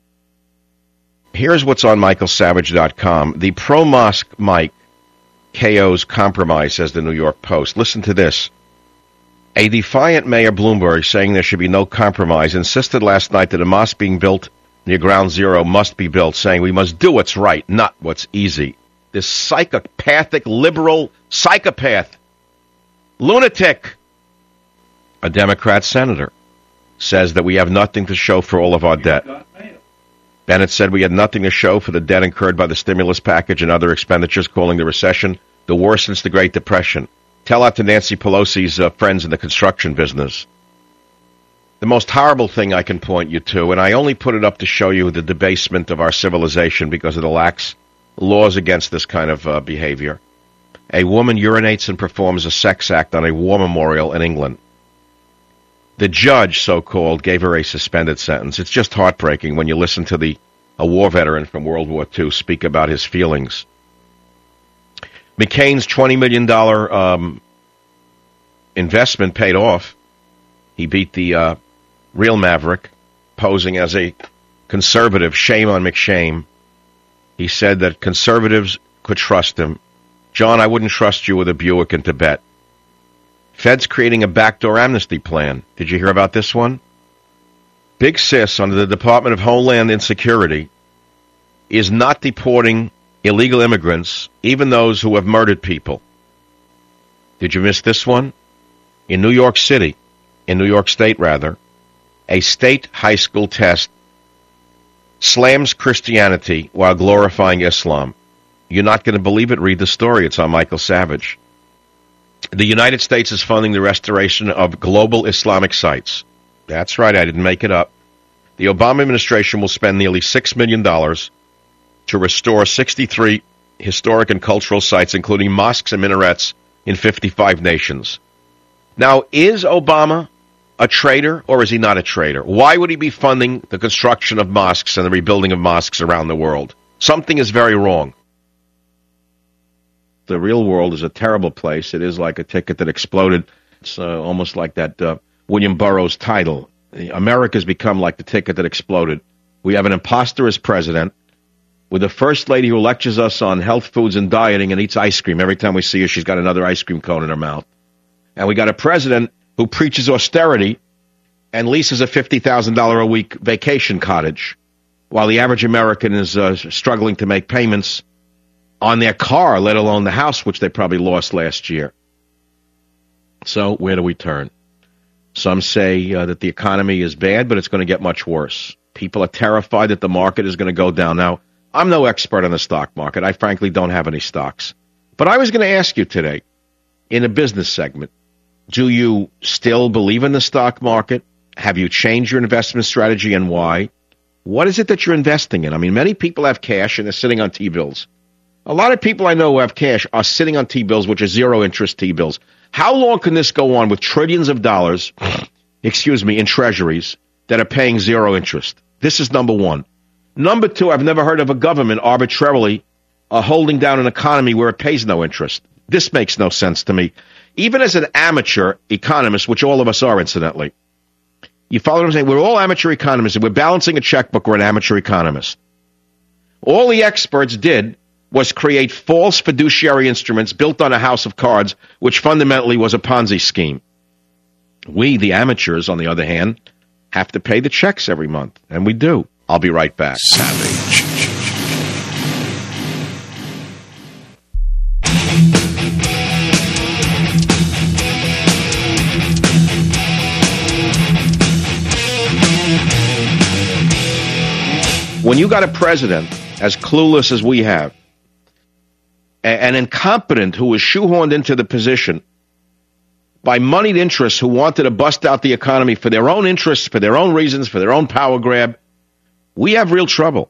Here's what's on Michael Savage dot com. The pro-mosque Mike K O's compromise, says the New York Post. Listen to this. A defiant Mayor Bloomberg, saying there should be no compromise, insisted last night that a mosque being built near Ground Zero must be built, saying we must do what's right, not what's easy. This psychopathic, liberal psychopath, lunatic, a Democrat senator, says that we have nothing to show for all of our debt. Bennett said we had nothing to show for the debt incurred by the stimulus package and other expenditures, calling the recession the worst since the Great Depression. Tell out to Nancy Pelosi's uh, friends in the construction business. The most horrible thing I can point you to, and I only put it up to show you the debasement of our civilization because of the lax laws against this kind of uh, behavior. A woman urinates and performs a sex act on a war memorial in England. The judge, so-called, gave her a suspended sentence. It's just heartbreaking when you listen to the a war veteran from World War Two speak about his feelings. McCain's twenty million dollars um, investment paid off. He beat the uh, real Maverick, posing as a conservative. Shame on McShame. He said that conservatives could trust him. John, I wouldn't trust you with a Buick in Tibet. Fed's creating a backdoor amnesty plan. Did you hear about this one? Big Sis, under the Department of Homeland Insecurity, is not deporting illegal immigrants, even those who have murdered people. Did you miss this one? In New York City, in New York State rather, a state high school test slams Christianity while glorifying Islam. You're not going to believe it. Read the story. It's on Michael Savage. The United States is funding the restoration of global Islamic sites. That's right, I didn't make it up. The Obama administration will spend nearly six million dollars to restore sixty-three historic and cultural sites, including mosques and minarets in fifty-five nations. Now, is Obama a traitor or is he not a traitor? Why would he be funding the construction of mosques and the rebuilding of mosques around the world? Something is very wrong. The real world is a terrible place. It is like a ticket that exploded. It's uh, almost like that uh, William Burroughs title. America's become like the ticket that exploded. We have an imposter as president with a first lady who lectures us on health foods and dieting and eats ice cream. Every time we see her, she's got another ice cream cone in her mouth. And we got a president who preaches austerity and leases a fifty thousand dollars a week vacation cottage while the average American is uh, struggling to make payments on their car, let alone the house, which they probably lost last year. So where do we turn? Some say uh, that the economy is bad, but it's going to get much worse. People are terrified that the market is going to go down. Now, I'm no expert on the stock market. I frankly don't have any stocks. But I was going to ask you today, in a business segment, do you still believe in the stock market? Have you changed your investment strategy and why? What is it that you're investing in? I mean, many people have cash and they're sitting on T-bills. A lot of people I know who have cash are sitting on T-bills, which are zero-interest T-bills. How long can this go on with trillions of dollars, excuse me, in treasuries that are paying zero interest? This is number one. Number two, I've never heard of a government arbitrarily uh, holding down an economy where it pays no interest. This makes no sense to me. Even as an amateur economist, which all of us are, incidentally. You follow what I'm saying? We're all amateur economists. If we're balancing a checkbook, we're an amateur economist. All the experts did was create false fiduciary instruments built on a house of cards, which fundamentally was a Ponzi scheme. We, the amateurs, on the other hand, have to pay the checks every month, and we do. I'll be right back. Savage. When you got a president as clueless as we have, and incompetent who was shoehorned into the position by moneyed interests who wanted to bust out the economy for their own interests, for their own reasons, for their own power grab, we have real trouble.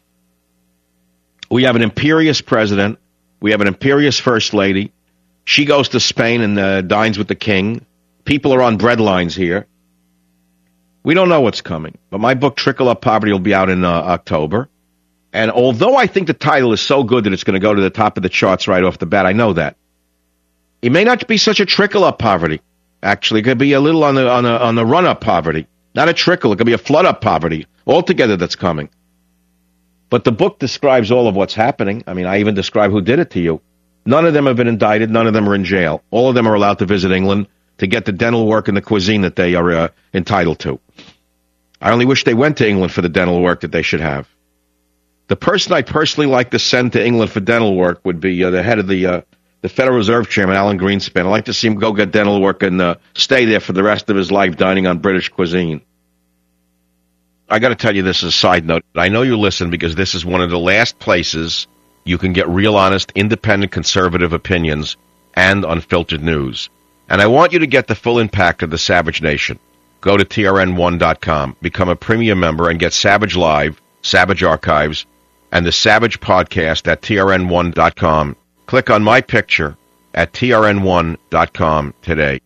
We have an imperious president. We have an imperious first lady. She goes to Spain and uh, dines with the king. People are on bread lines here. We don't know what's coming. But my book, Trickle Up Poverty, will be out in uh, October. And although I think the title is so good that it's going to go to the top of the charts right off the bat, I know that. It may not be such a trickle-up poverty. Actually, it could be a little on the on the, on the run-up poverty. Not a trickle. It could be a flood-up poverty altogether that's coming. But the book describes all of what's happening. I mean, I even describe who did it to you. None of them have been indicted. None of them are in jail. All of them are allowed to visit England to get the dental work and the cuisine that they are uh, entitled to. I only wish they went to England for the dental work that they should have. The person I'd personally like to send to England for dental work would be uh, the head of the uh, the Federal Reserve Chairman, Alan Greenspan. I'd like to see him go get dental work and uh, stay there for the rest of his life dining on British cuisine. I got to tell you this as a side note. I know you listen because this is one of the last places you can get real, honest, independent, conservative opinions and unfiltered news. And I want you to get the full impact of the Savage Nation. Go to T R N one dot com, become a premium member, and get Savage Live, Savage Archives, and the Savage Podcast at T R N one dot com. Click on my picture at T R N one dot com today.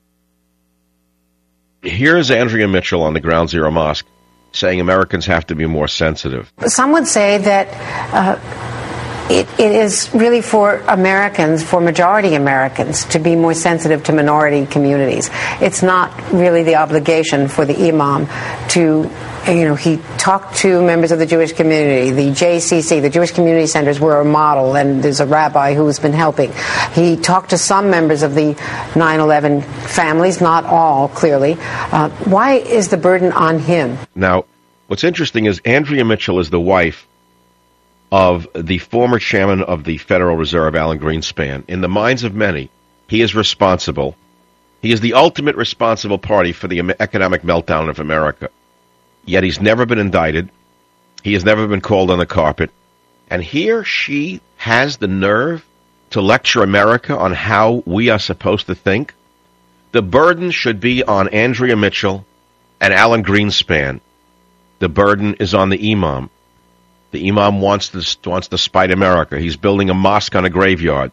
Here's Andrea Mitchell on the Ground Zero Mosque saying Americans have to be more sensitive. Some would say that uh, it, it is really for Americans, for majority Americans, to be more sensitive to minority communities. It's not really the obligation for the imam to, you know, he talked to members of the Jewish community. The J C C, the Jewish Community Centers, were a model, and there's a rabbi who's been helping. He talked to some members of the nine eleven families, not all, clearly. Uh, why is the burden on him? Now, what's interesting is Andrea Mitchell is the wife of the former chairman of the Federal Reserve, Alan Greenspan. In the minds of many, he is responsible. He is the ultimate responsible party for the economic meltdown of America. Yet he's never been indicted. He has never been called on the carpet. And here she has the nerve to lecture America on how we are supposed to think. The burden should be on Andrea Mitchell and Alan Greenspan. The burden is on the imam. The imam wants to, wants to spite America. He's building a mosque on a graveyard.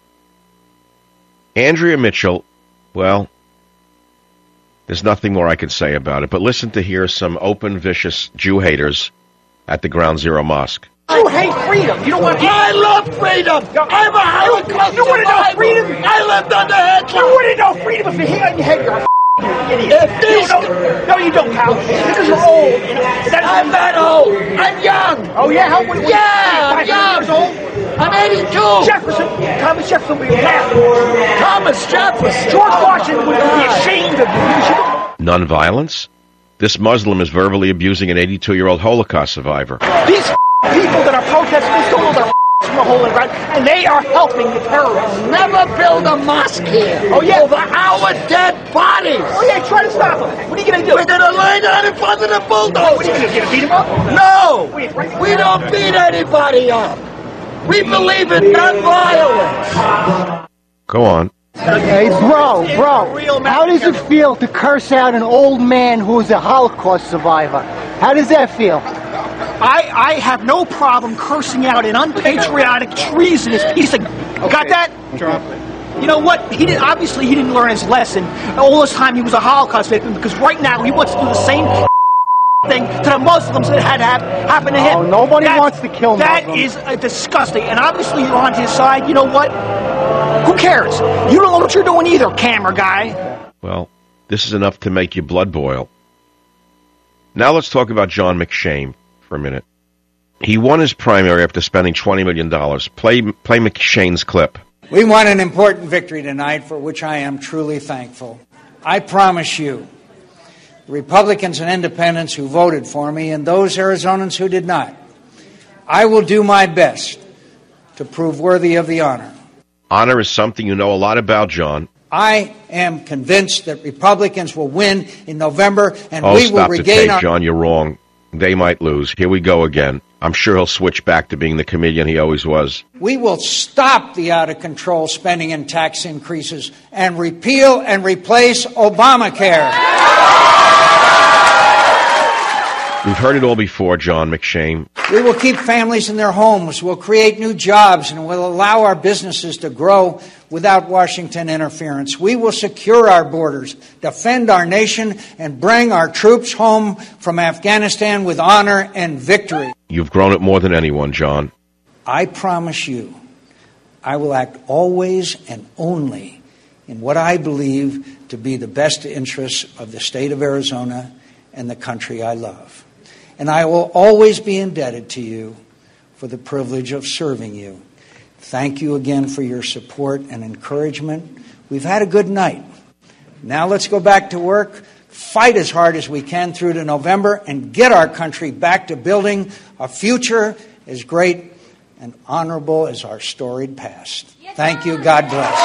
Andrea Mitchell, well, there's nothing more I can say about it. But listen to hear some open, vicious Jew haters at the Ground Zero Mosque. You hate freedom. You don't want. I love freedom. I'm a Holocaust. You wouldn't know freedom. I lived under Hitler. You wouldn't know freedom if you hit on your head. You're a idiot. If these, you don't, no, you don't, pal. Because you're old. You know, that's I'm not old. I'm young. Oh yeah, how old? Yeah, I'm young. Years old. I'm eighty-two. Jefferson, Thomas Jefferson would be mad. Thomas Jefferson. George Washington would be ashamed of you. Nonviolence? This Muslim is verbally abusing an eighty-two-year-old Holocaust survivor. These people that are protesting, they stole their from the hole in the ground, and they are helping the terrorists. Never build a mosque here. Oh, yeah. Over our dead bodies. Oh, yeah, try to stop them. What are you going to do? We're going to lay down in front of the bulldozer. What are you going to do? Beat them up? No. Wait, right we don't beat anybody up. We believe in nonviolence. Go on. Hey, bro, bro, how does it feel to curse out an old man who is a Holocaust survivor? How does that feel? I, I have no problem cursing out an unpatriotic, treasonous piece of... Okay. Got that? Drop it. You know what? He did, obviously, he didn't learn his lesson. All this time, he was a Holocaust victim, because right now, he wants to do the same thing to the Muslims that had hap- happened to him. Oh, nobody that, wants to kill That Muslims. is uh, disgusting. And obviously, you're on his side. You know what? Who cares? You don't know what you're doing either, camera guy. Well, this is enough to make your blood boil. Now let's talk about John McShane for a minute. He won his primary after spending twenty million dollars. Play, play McShane's clip. We won an important victory tonight for which I am truly thankful. I promise you, Republicans and independents who voted for me and those Arizonans who did not, I will do my best to prove worthy of the honor. Honor is something you know a lot about, John. I am convinced that Republicans will win in November, and oh, we will stop regain the tape, our... John, you're wrong. They might lose. Here we go again. I'm sure he'll switch back to being the comedian he always was. We will stop the out-of-control spending and tax increases and repeal and replace Obamacare. We've heard it all before, John McShane. We will keep families in their homes, we'll create new jobs, and will allow our businesses to grow without Washington interference. We will secure our borders, defend our nation, and bring our troops home from Afghanistan with honor and victory. You've grown it more than anyone, John. I promise you, I will act always and only in what I believe to be the best interests of the state of Arizona and the country I love. And I will always be indebted to you for the privilege of serving you. Thank you again for your support and encouragement. We've had a good night. Now let's go back to work, fight as hard as we can through to November, and get our country back to building a future as great and honorable as our storied past. Thank you. God bless.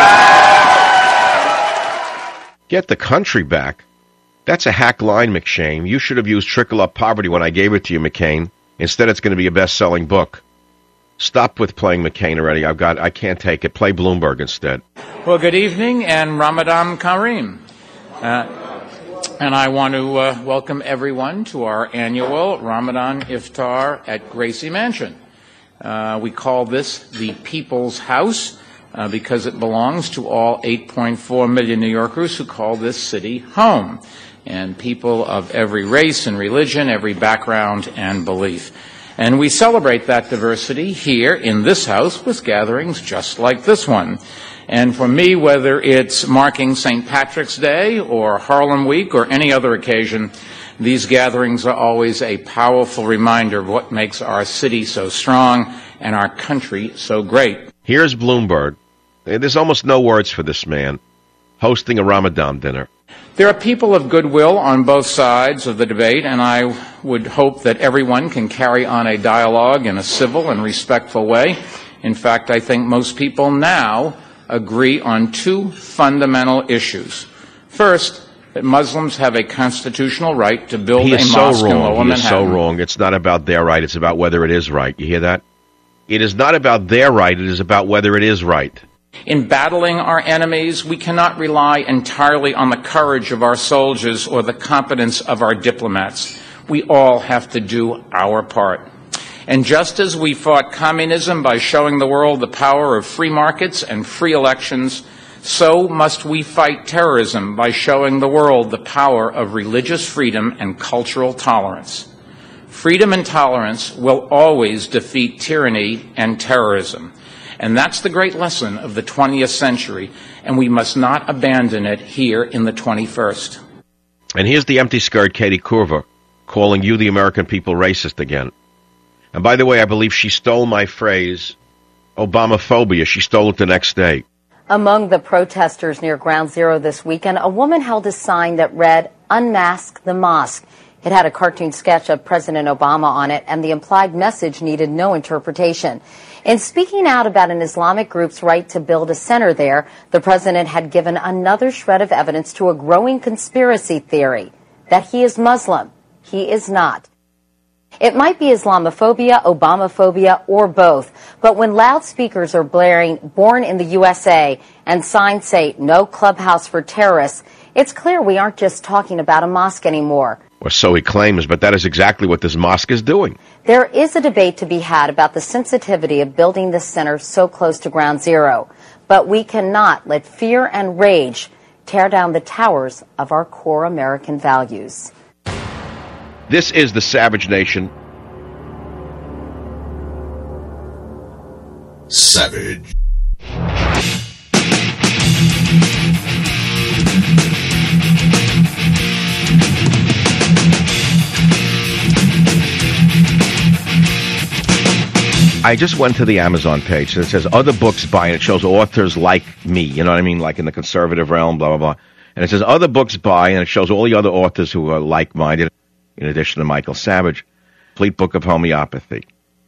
Thank you. Get the country back. That's a hack line, McShane. You should have used Trickle Up Poverty when I gave it to you, McCain. Instead, it's going to be a best-selling book. Stop with playing McCain already. I've got. I can't take it. Play Bloomberg instead. Well, good evening and Ramadan Kareem. Uh, and I want to uh, welcome everyone to our annual Ramadan Iftar at Gracie Mansion. Uh, we call this the People's House uh, because it belongs to all eight point four million New Yorkers who call this city home, and people of every race and religion, every background and belief. And we celebrate that diversity here in this house with gatherings just like this one. And for me, whether it's marking Saint Patrick's Day or Harlem Week or any other occasion, these gatherings are always a powerful reminder of what makes our city so strong and our country so great. Here's Bloomberg. There's almost no words for this man hosting a Ramadan dinner. There are people of goodwill on both sides of the debate, and I would hope that everyone can carry on a dialogue in a civil and respectful way. In fact, I think most people now agree on two fundamental issues. First, that Muslims have a constitutional right to build he a is mosque so in wrong. Lower He is Manhattan. so wrong. It's not about their right. It's about whether it is right. You hear that? It is not about their right. It is about whether it is right. In battling our enemies, we cannot rely entirely on the courage of our soldiers or the competence of our diplomats. We all have to do our part. And just as we fought communism by showing the world the power of free markets and free elections, so must we fight terrorism by showing the world the power of religious freedom and cultural tolerance. Freedom and tolerance will always defeat tyranny and terrorism. And that's the great lesson of the twentieth century, and we must not abandon it here in the twenty-first. And here's the empty skirt Katie Couric calling you, the American people, racist again. And by the way, I believe she stole my phrase, Obamophobia. She stole it the next day. Among the protesters near Ground Zero this weekend, a woman held a sign that read, "Unmask the Mosque." It had a cartoon sketch of President Obama on it, and the implied message needed no interpretation. In speaking out about an Islamic group's right to build a center there, the president had given another shred of evidence to a growing conspiracy theory that he is Muslim. He is not. It might be Islamophobia, Obamophobia, or both. But when loudspeakers are blaring "Born in the U S A" and signs say "No clubhouse for terrorists," it's clear we aren't just talking about a mosque anymore. Or so he claims, but that is exactly what this mosque is doing. There is a debate to be had about the sensitivity of building this center so close to Ground Zero. But we cannot let fear and rage tear down the towers of our core American values. This is the Savage Nation. Savage. I just went to the Amazon page, and it says other books by, and it shows authors like me, you know what I mean, like in the conservative realm, blah, blah, blah. And it says other books by, and it shows all the other authors who are like-minded, in addition to Michael Savage. Complete Book of Homeopathy,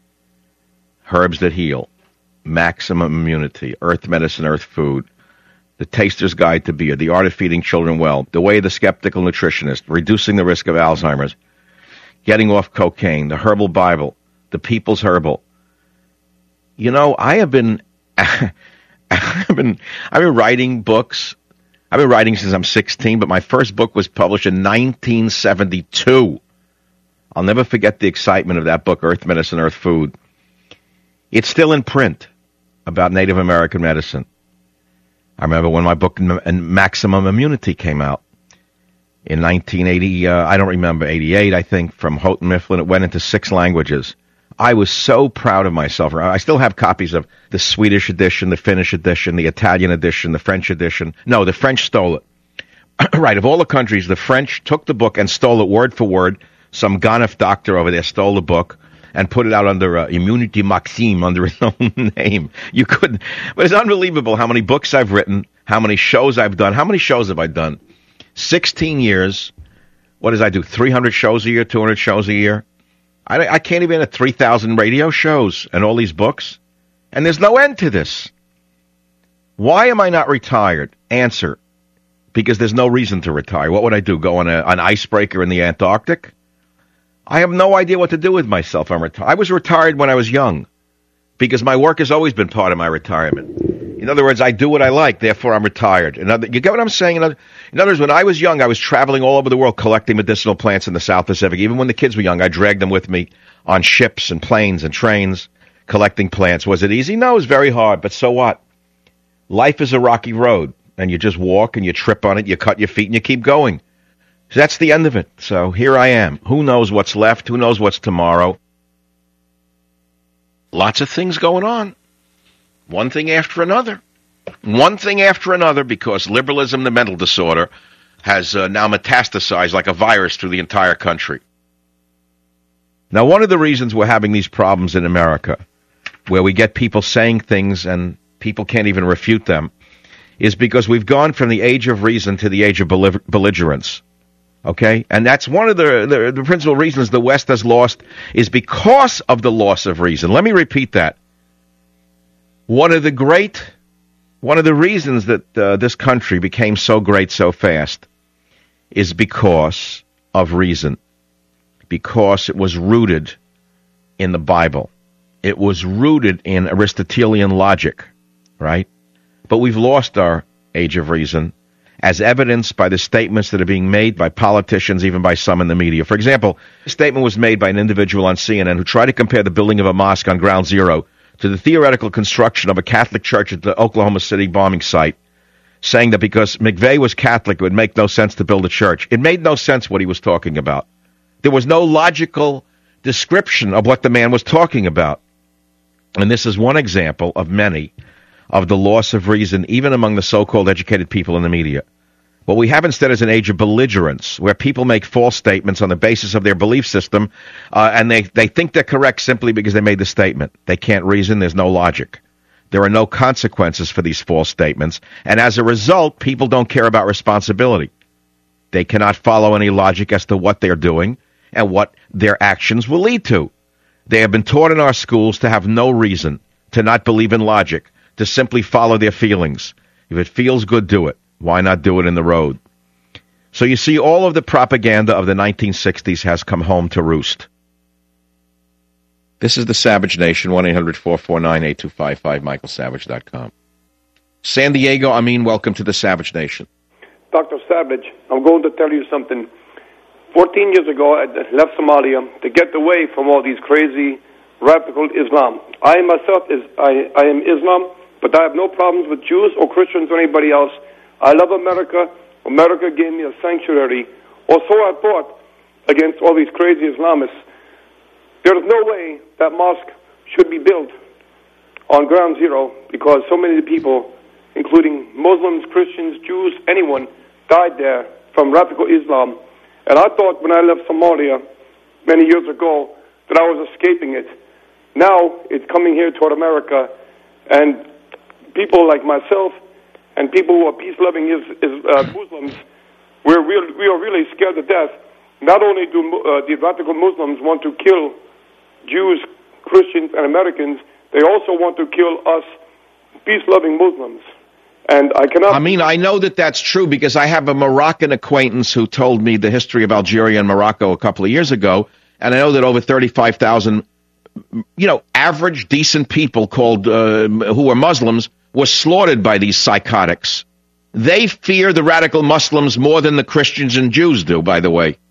Herbs That Heal, Maximum Immunity, Earth Medicine, Earth Food, The Taster's Guide to Beer, The Art of Feeding Children Well, The Way of the Skeptical Nutritionist, Reducing the Risk of Alzheimer's, Getting Off Cocaine, The Herbal Bible, The People's Herbal. You know, I have been, I've been, I've been writing books. I've been writing since I'm sixteen, but my first book was published in nineteen seventy-two. I'll never forget the excitement of that book, Earth Medicine, Earth Food. It's still in print about Native American medicine. I remember when my book, Maximum Immunity, came out in nineteen eighty, uh, I don't remember, eighty-eight, I think, from Houghton Mifflin. It went into six languages. I was so proud of myself. I still have copies of the Swedish edition, the Finnish edition, the Italian edition, the French edition. No, the French stole it. Right, of all the countries, the French took the book and stole it word for word. Some Ganef doctor over there stole the book and put it out under uh, Immunity Maxime, under his own name. You couldn't. But it's unbelievable how many books I've written, how many shows I've done. How many shows have I done? sixteen years. What does I do? three hundred shows a year, two hundred shows a year? I, I can't even at three thousand radio shows and all these books. And there's no end to this. Why am I not retired? Answer. Because there's no reason to retire. What would I do? Go on a, an icebreaker in the Antarctic? I have no idea what to do with myself. I'm retired. I was retired when I was young because my work has always been part of my retirement. In other words, I do what I like, therefore I'm retired. In other, you get what I'm saying? In other, in other words, when I was young, I was traveling all over the world collecting medicinal plants in the South Pacific. Even when the kids were young, I dragged them with me on ships and planes and trains collecting plants. Was it easy? No, it was very hard, but so what? Life is a rocky road, and you just walk and you trip on it, you cut your feet, and you keep going. So that's the end of it. So here I am. Who knows what's left? Who knows what's tomorrow? Lots of things going on. One thing after another. One thing after another, because liberalism, the mental disorder, has uh, now metastasized like a virus through the entire country. Now, one of the reasons we're having these problems in America, where we get people saying things and people can't even refute them, is because we've gone from the age of reason to the age of belliger- belligerence. Okay? And that's one of the, the, the principal reasons the West has lost, is because of the loss of reason. Let me repeat that. One of the great, one of the reasons that uh, this country became so great so fast is because of reason. Because it was rooted in the Bible. It was rooted in Aristotelian logic, right? But we've lost our age of reason. as evidenced by the statements that are being made by politicians, even by some in the media. For example, a statement was made by an individual on C N N who tried to compare the building of a mosque on Ground Zero to the theoretical construction of a Catholic church at the Oklahoma City bombing site, saying that because McVeigh was Catholic, it would make no sense to build a church. It made no sense what he was talking about. There was no logical description of what the man was talking about. And this is one example of many of the loss of reason, even among the so-called educated people in the media. What we have instead is an age of belligerence, where people make false statements on the basis of their belief system, uh, and they, they think they're correct simply because they made the statement. They can't reason. There's no logic. There are no consequences for these false statements, and as a result, people don't care about responsibility. They cannot follow any logic as to what they're doing and what their actions will lead to. They have been taught in our schools to have no reason, to not believe in logic, to simply follow their feelings. If it feels good, do it. Why not do it in the road? So you see, all of the propaganda of the nineteen sixties has come home to roost. This is the Savage Nation, one eight hundred four four nine eight two five five, michael savage dot com. San Diego, Amin, welcome to the Savage Nation. Doctor Savage, I'm going to tell you something. Fourteen years ago, I left Somalia to get away from all these crazy radical Islam. I myself, is I, I am Islam, but I have no problems with Jews or Christians or anybody else. I love America. America gave me a sanctuary, or so I thought, against all these crazy Islamists. There is no way that mosque should be built on Ground Zero because so many people, including Muslims, Christians, Jews, anyone, died there from radical Islam. And I thought when I left Somalia many years ago that I was escaping it. Now it's coming here toward America, and people like myself and people who are peace-loving is, is, uh, Muslims, we're real, we are really scared to death. Not only do uh, the radical Muslims want to kill Jews, Christians, and Americans, they also want to kill us peace-loving Muslims. And I cannot... I mean, I know that that's true because I have a Moroccan acquaintance who told me the history of Algeria and Morocco a couple of years ago, and I know that over thirty-five thousand, you know, average, decent people called uh, who were Muslims were slaughtered by these psychotics. They fear the radical Muslims more than the Christians and Jews do, by the way.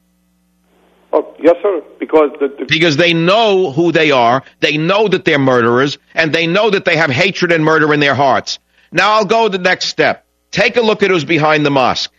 Oh, yes, sir, because... The, the... Because they know who they are, they know that they're murderers, and they know that they have hatred and murder in their hearts. Now I'll go the next step. Take a look at who's behind the mosque.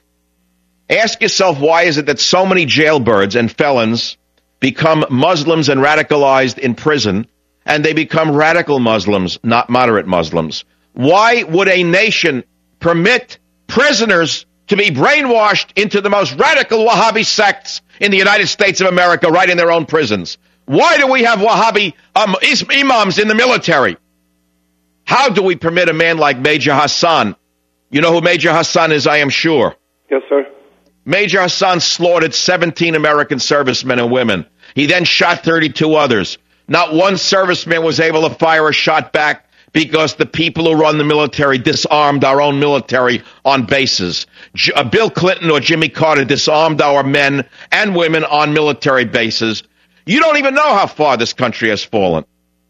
Ask yourself, why is it that so many jailbirds and felons become Muslims and radicalized in prison, and they become radical Muslims, not moderate Muslims? Why would a nation permit prisoners to be brainwashed into the most radical Wahhabi sects in the United States of America right in their own prisons? Why do we have Wahhabi um, imams in the military? How do we permit a man like Major Hassan? You know who Major Hassan is, I am sure. Yes, sir. Major Hassan slaughtered seventeen American servicemen and women. He then shot thirty-two others. Not one serviceman was able to fire a shot back because the people who run the military disarmed our own military on bases. J- uh, Bill Clinton or Jimmy Carter disarmed our men and women on military bases. You don't even know how far this country has fallen.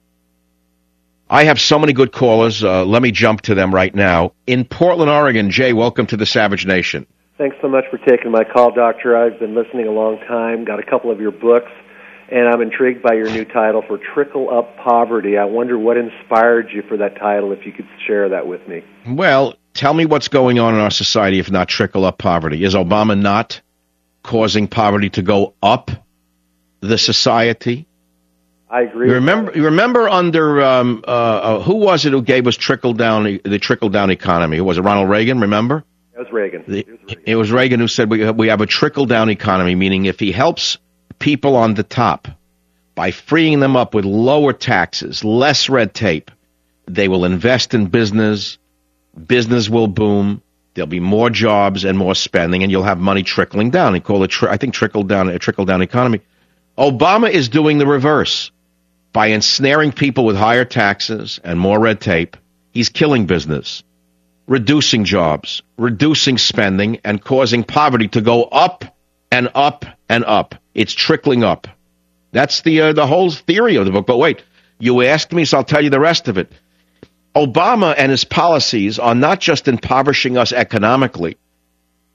I have so many good callers. Uh, let me jump to them right now. In Portland, Oregon, Jay, welcome to the Savage Nation. Thanks so much for taking my call, Doctor. I've been listening a long time, got a couple of your books, and I'm intrigued by your new title for Trickle Up Poverty. I wonder what inspired you for that title, if you could share that with me. Well, tell me what's going on in our society if not trickle up poverty. Is Obama not causing poverty to go up the society? I agree. You remember, you remember under, um, uh, uh, who was it who gave us trickle down, the trickle down economy? Was it Ronald Reagan, remember? It was Reagan. The, it, was Reagan. It was Reagan who said we, we have a trickle down economy, meaning if he helps people on the top by freeing them up with lower taxes, less red tape, they will invest in business, business will boom, there'll be more jobs and more spending, and you'll have money trickling down. He called it, tri- I think, trickle down, a trickle down economy. Obama is doing the reverse. By ensnaring people with higher taxes and more red tape, he's killing business, reducing jobs, reducing spending, and causing poverty to go up and up and up. It's trickling up. That's the uh, the whole theory of the book. But wait, you asked me, so I'll tell you the rest of it. Obama and his policies are not just impoverishing us economically.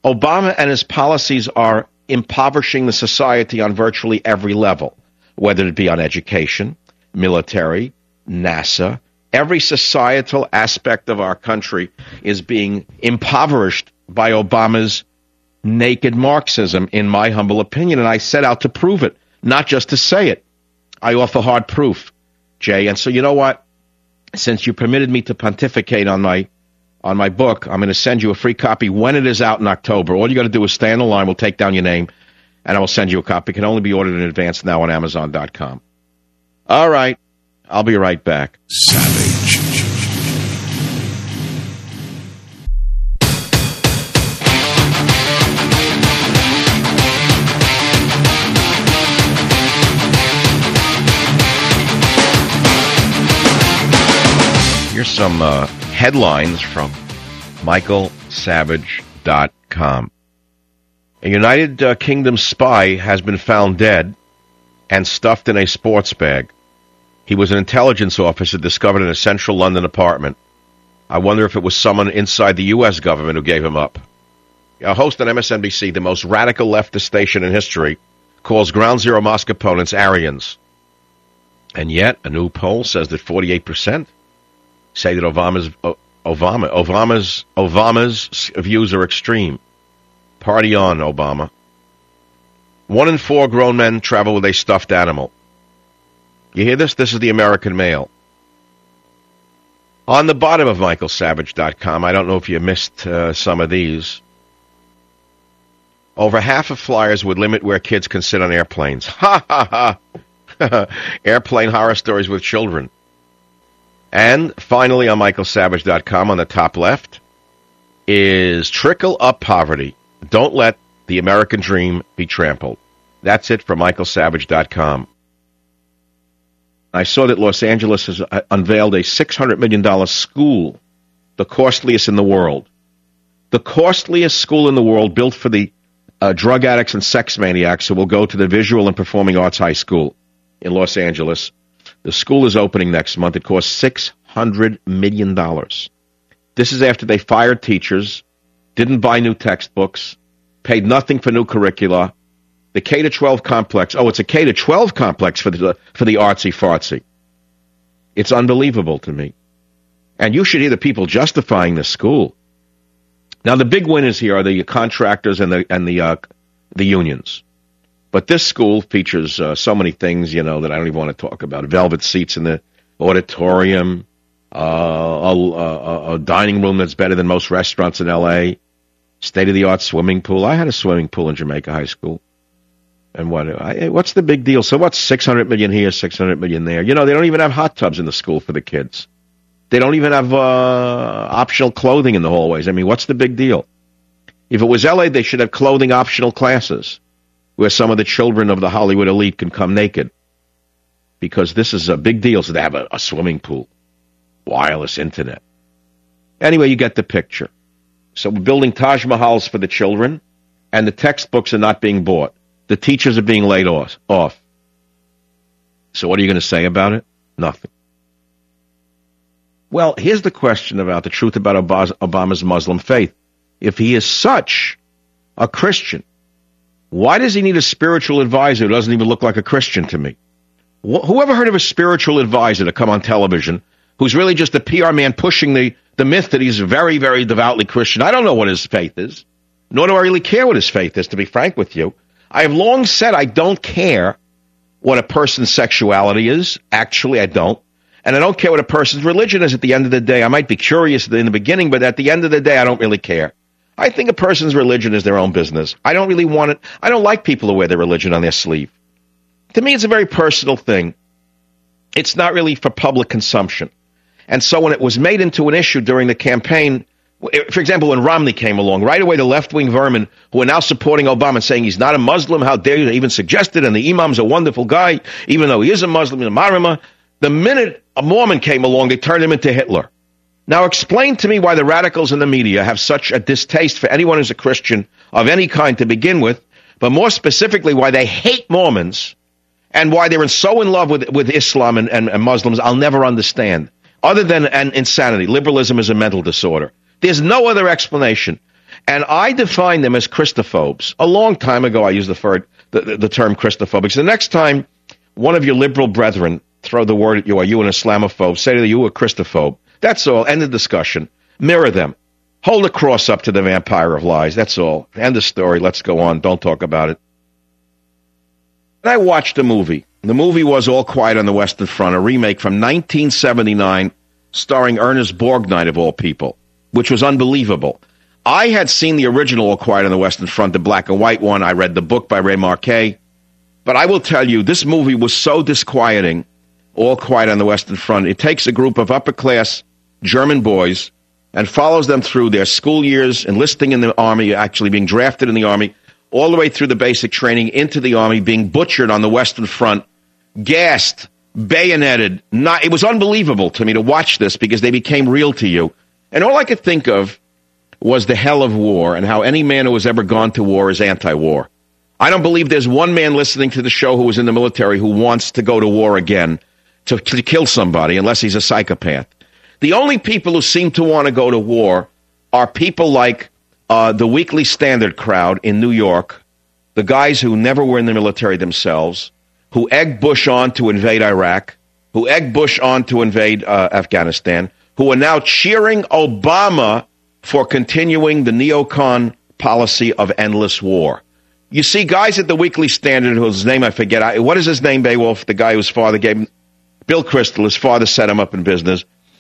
Obama and his policies are impoverishing the society on virtually every level, whether it be on education, military, NASA. Every societal aspect of our country is being impoverished by Obama's naked Marxism, in my humble opinion, and I set out to prove it, not just to say it. I offer hard proof, Jay. And so you know what? Since you permitted me to pontificate on my on my book, I'm going to send you a free copy when it is out in October. All you got to do is stay on the line. We'll take down your name, and I will send you a copy. It can only be ordered in advance now on Amazon dot com. All right. I'll be right back. Savage. Here's some uh, headlines from Michael Savage dot com. A United uh, Kingdom spy has been found dead and stuffed in a sports bag. He was an intelligence officer discovered in a central London apartment. I wonder if it was someone inside the U S government who gave him up. A host on M S N B C, the most radical leftist station in history, calls Ground Zero mosque opponents Aryans. And yet, a new poll says that forty-eight percent say that Obama's Obama Obama's Obama's views are extreme. Party on, Obama. One in four grown men travel with a stuffed animal. You hear this? This is the American Mail. On the bottom of Michael Savage dot com, I don't know if you missed uh, some of these. Over half of flyers would limit where kids can sit on airplanes. Ha ha ha! Airplane horror stories with children. And finally, on Michael Savage dot com, on the top left, is trickle up poverty. Don't let the American dream be trampled. That's it from Michael Savage dot com. I saw that Los Angeles has unveiled a six hundred million dollars school, the costliest in the world. The costliest school in the world, built for the uh, drug addicts and sex maniacs who will go to the Visual and Performing Arts High School in Los Angeles. The school is opening next month. It costs six hundred million dollars. This is after they fired teachers, didn't buy new textbooks, paid nothing for new curricula. The K to twelve complex. Oh, it's a K to twelve complex for the for the artsy fartsy. It's unbelievable to me. And you should hear the people justifying this school. Now, the big winners here are the contractors and the and the uh, the unions. But this school features uh, so many things, you know, that I don't even want to talk about. Velvet seats in the auditorium, uh, a, a, a dining room that's better than most restaurants in L A, state-of-the-art swimming pool. I had a swimming pool in Jamaica High School. And what? I, what's the big deal? So what's six hundred million here, six hundred million there? You know, they don't even have hot tubs in the school for the kids. They don't even have uh, optional clothing in the hallways. I mean, what's the big deal? If it was L A, they should have clothing optional classes where some of the children of the Hollywood elite can come naked. Because this is a big deal. So they have a, a swimming pool, wireless internet. Anyway, you get the picture. So we're building Taj Mahals for the children, and the textbooks are not being bought. The teachers are being laid off. off. So what are you going to say about it? Nothing. Well, here's the question about the truth about Obama's Muslim faith. If he is such a Christian, why does he need a spiritual advisor who doesn't even look like a Christian to me? Wh- whoever heard of a spiritual advisor to come on television who's really just a P R man pushing the, the myth that he's very, very devoutly Christian? I don't know what his faith is, nor do I really care what his faith is, to be frank with you. I have long said I don't care what a person's sexuality is. Actually, I don't. And I don't care what a person's religion is at the end of the day. I might be curious in the beginning, but at the end of the day, I don't really care. I think a person's religion is their own business. I don't really want it. I don't like people who wear their religion on their sleeve. To me, it's a very personal thing. It's not really for public consumption. And so when it was made into an issue during the campaign, for example, when Romney came along, right away the left-wing vermin who are now supporting Obama, saying he's not a Muslim, how dare you, even suggested, and the imam's a wonderful guy, even though he is a Muslim, he's a Marima. The minute a Mormon came along, they turned him into Hitler. Now explain to me why the radicals in the media have such a distaste for anyone who's a Christian of any kind to begin with, but more specifically why they hate Mormons and why they're so in love with, with Islam and, and, and Muslims. I'll never understand. Other than an insanity. Liberalism is a mental disorder. There's no other explanation. And I define them as Christophobes. A long time ago, I used the, for, the, the, the term Christophobic. So the next time one of your liberal brethren throw the word at you, are you an Islamophobe? Say to them, you a Christophobe. That's all. End of discussion. Mirror them. Hold a cross up to the vampire of lies. That's all. End of story. Let's go on. Don't talk about it. And I watched a movie. The movie was All Quiet on the Western Front, a remake from nineteen seventy-nine, starring Ernest Borgnine, of all people, which was unbelievable. I had seen the original All Quiet on the Western Front, the black and white one. I read the book by Ray Marquet. But I will tell you, this movie was so disquieting, All Quiet on the Western Front. It takes a group of upper-class German boys and follows them through their school years, enlisting in the Army, actually being drafted in the Army, all the way through the basic training into the Army, being butchered on the Western Front, gassed, bayoneted. Not, it was unbelievable to me to watch this because they became real to you. And all I could think of was the hell of war and how any man who has ever gone to war is anti-war. I don't believe there's one man listening to the show who was in the military who wants to go to war again to, to kill somebody unless he's a psychopath. The only people who seem to want to go to war are people like uh, the Weekly Standard crowd in New York, the guys who never were in the military themselves, who egged Bush on to invade Iraq, who egged Bush on to invade uh, Afghanistan, who are now cheering Obama for continuing the neocon policy of endless war. You see guys at the Weekly Standard, whose name I forget. I, what is his name, Beowulf? The guy whose father gave him, Bill Kristol, his father set him up in business.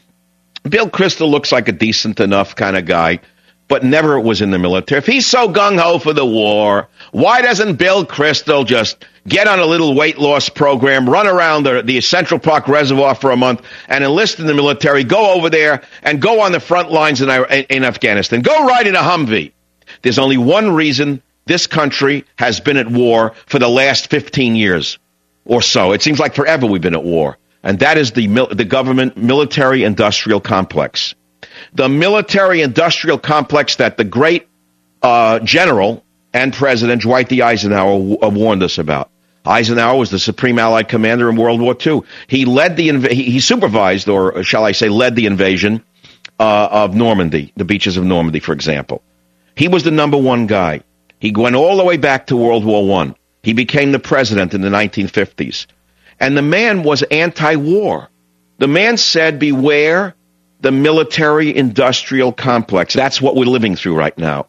Bill Kristol looks like a decent enough kind of guy, but never was in the military. If he's so gung-ho for the war, why doesn't Bill Kristol just get on a little weight loss program, run around the, the Central Park Reservoir for a month, and enlist in the military, go over there, and go on the front lines in, in Afghanistan? Go ride in a Humvee. There's only one reason this country has been at war for the last fifteen years or so. It seems like forever we've been at war. And that is the mil- the government military-industrial complex. The military-industrial complex that the great uh, general and President Dwight D. Eisenhower w- uh, warned us about. Eisenhower was the Supreme Allied Commander in World War Two. He led the inv- he, he supervised, or shall I say, led the invasion uh, of Normandy, the beaches of Normandy, for example. He was the number one guy. He went all the way back to World War One. He became the president in the nineteen fifties. And the man was anti-war. The man said, beware the military-industrial complex. That's what we're living through right now.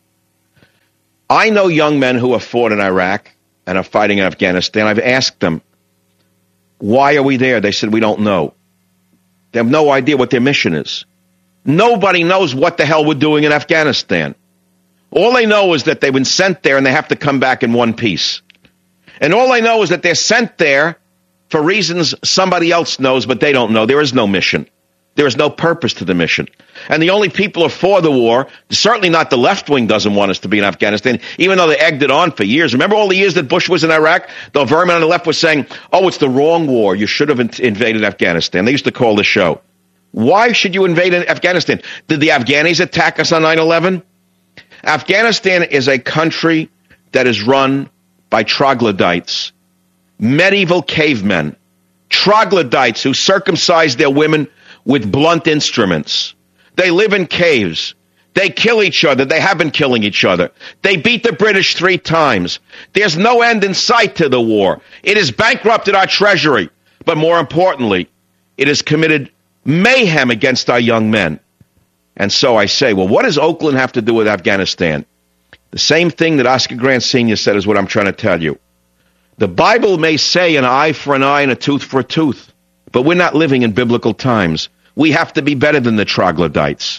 I know young men who have fought in Iraq and are fighting in Afghanistan. I've asked them, why are we there? They said, we don't know. They have no idea what their mission is. Nobody knows what the hell we're doing in Afghanistan. All they know is that they've been sent there and they have to come back in one piece. And all they know is that they're sent there for reasons somebody else knows, but they don't know. There is no mission. There is no purpose to the mission. And the only people who are for the war, certainly not the left wing doesn't want us to be in Afghanistan, even though they egged it on for years. Remember all the years that Bush was in Iraq? The vermin on the left was saying, oh, it's the wrong war. You should have in- invaded Afghanistan. They used to call the show. Why should you invade Afghanistan? Did the Afghanis attack us on nine eleven? Afghanistan is a country that is run by troglodytes, medieval cavemen, troglodytes who circumcise their women with blunt instruments. They live in caves. They kill each other. They have been killing each other. They beat the British three times. There's no end in sight to the war. It has bankrupted our treasury. But more importantly, it has committed mayhem against our young men. And so I say, well, what does Oakland have to do with Afghanistan? The same thing that Oscar Grant Senior said is what I'm trying to tell you. The Bible may say an eye for an eye and a tooth for a tooth, but we're not living in biblical times. We have to be better than the troglodytes.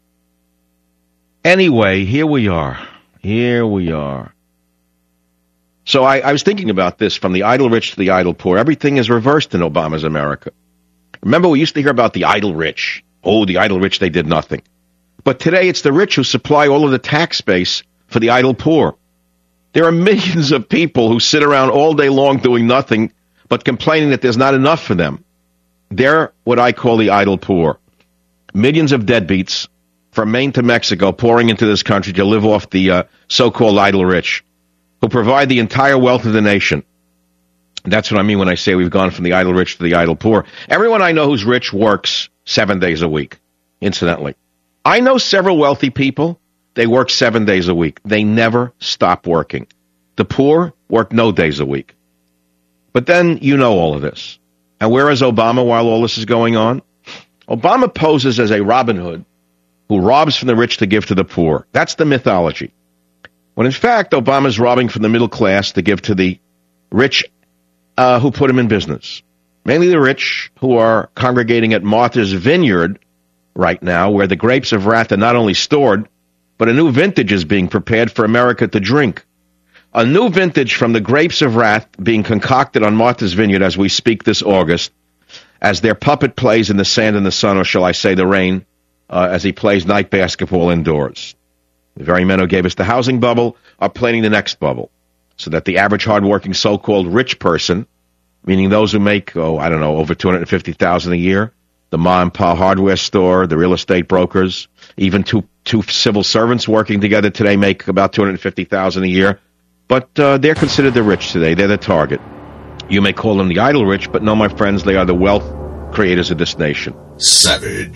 Anyway, here we are. Here we are. So I, I was thinking about this, from the idle rich to the idle poor. Everything is reversed in Obama's America. Remember, we used to hear about the idle rich. Oh, the idle rich, they did nothing. But today it's the rich who supply all of the tax base for the idle poor. There are millions of people who sit around all day long doing nothing but complaining that there's not enough for them. They're what I call the idle poor. Millions of deadbeats from Maine to Mexico pouring into this country to live off the uh, so-called idle rich, who provide the entire wealth of the nation. That's what I mean when I say we've gone from the idle rich to the idle poor. Everyone I know who's rich works seven days a week, incidentally. I know several wealthy people they work seven days a week. They never stop working. The poor work no days a week. But then you know all of this. And where is Obama while all this is going on? Obama poses as a Robin Hood who robs from the rich to give to the poor. That's the mythology. When in fact, Obama's robbing from the middle class to give to the rich uh, who put him in business. Mainly the rich who are congregating at Martha's Vineyard right now, where the grapes of wrath are not only stored, but a new vintage is being prepared for America to drink. A new vintage from the grapes of wrath being concocted on Martha's Vineyard as we speak this August, as their puppet plays in the sand and the sun, or shall I say the rain, uh, as he plays night basketball indoors. The very men who gave us the housing bubble are planning the next bubble, so that the average hardworking so-called rich person, meaning those who make, oh, I don't know, over two hundred fifty thousand dollars a year, the ma and pa hardware store, the real estate brokers, even two two civil servants working together today make about two hundred fifty thousand dollars a year. But uh, they're considered the rich today. They're the target. You may call them the idle rich, but no, my friends, they are the wealth creators of this nation. Savage.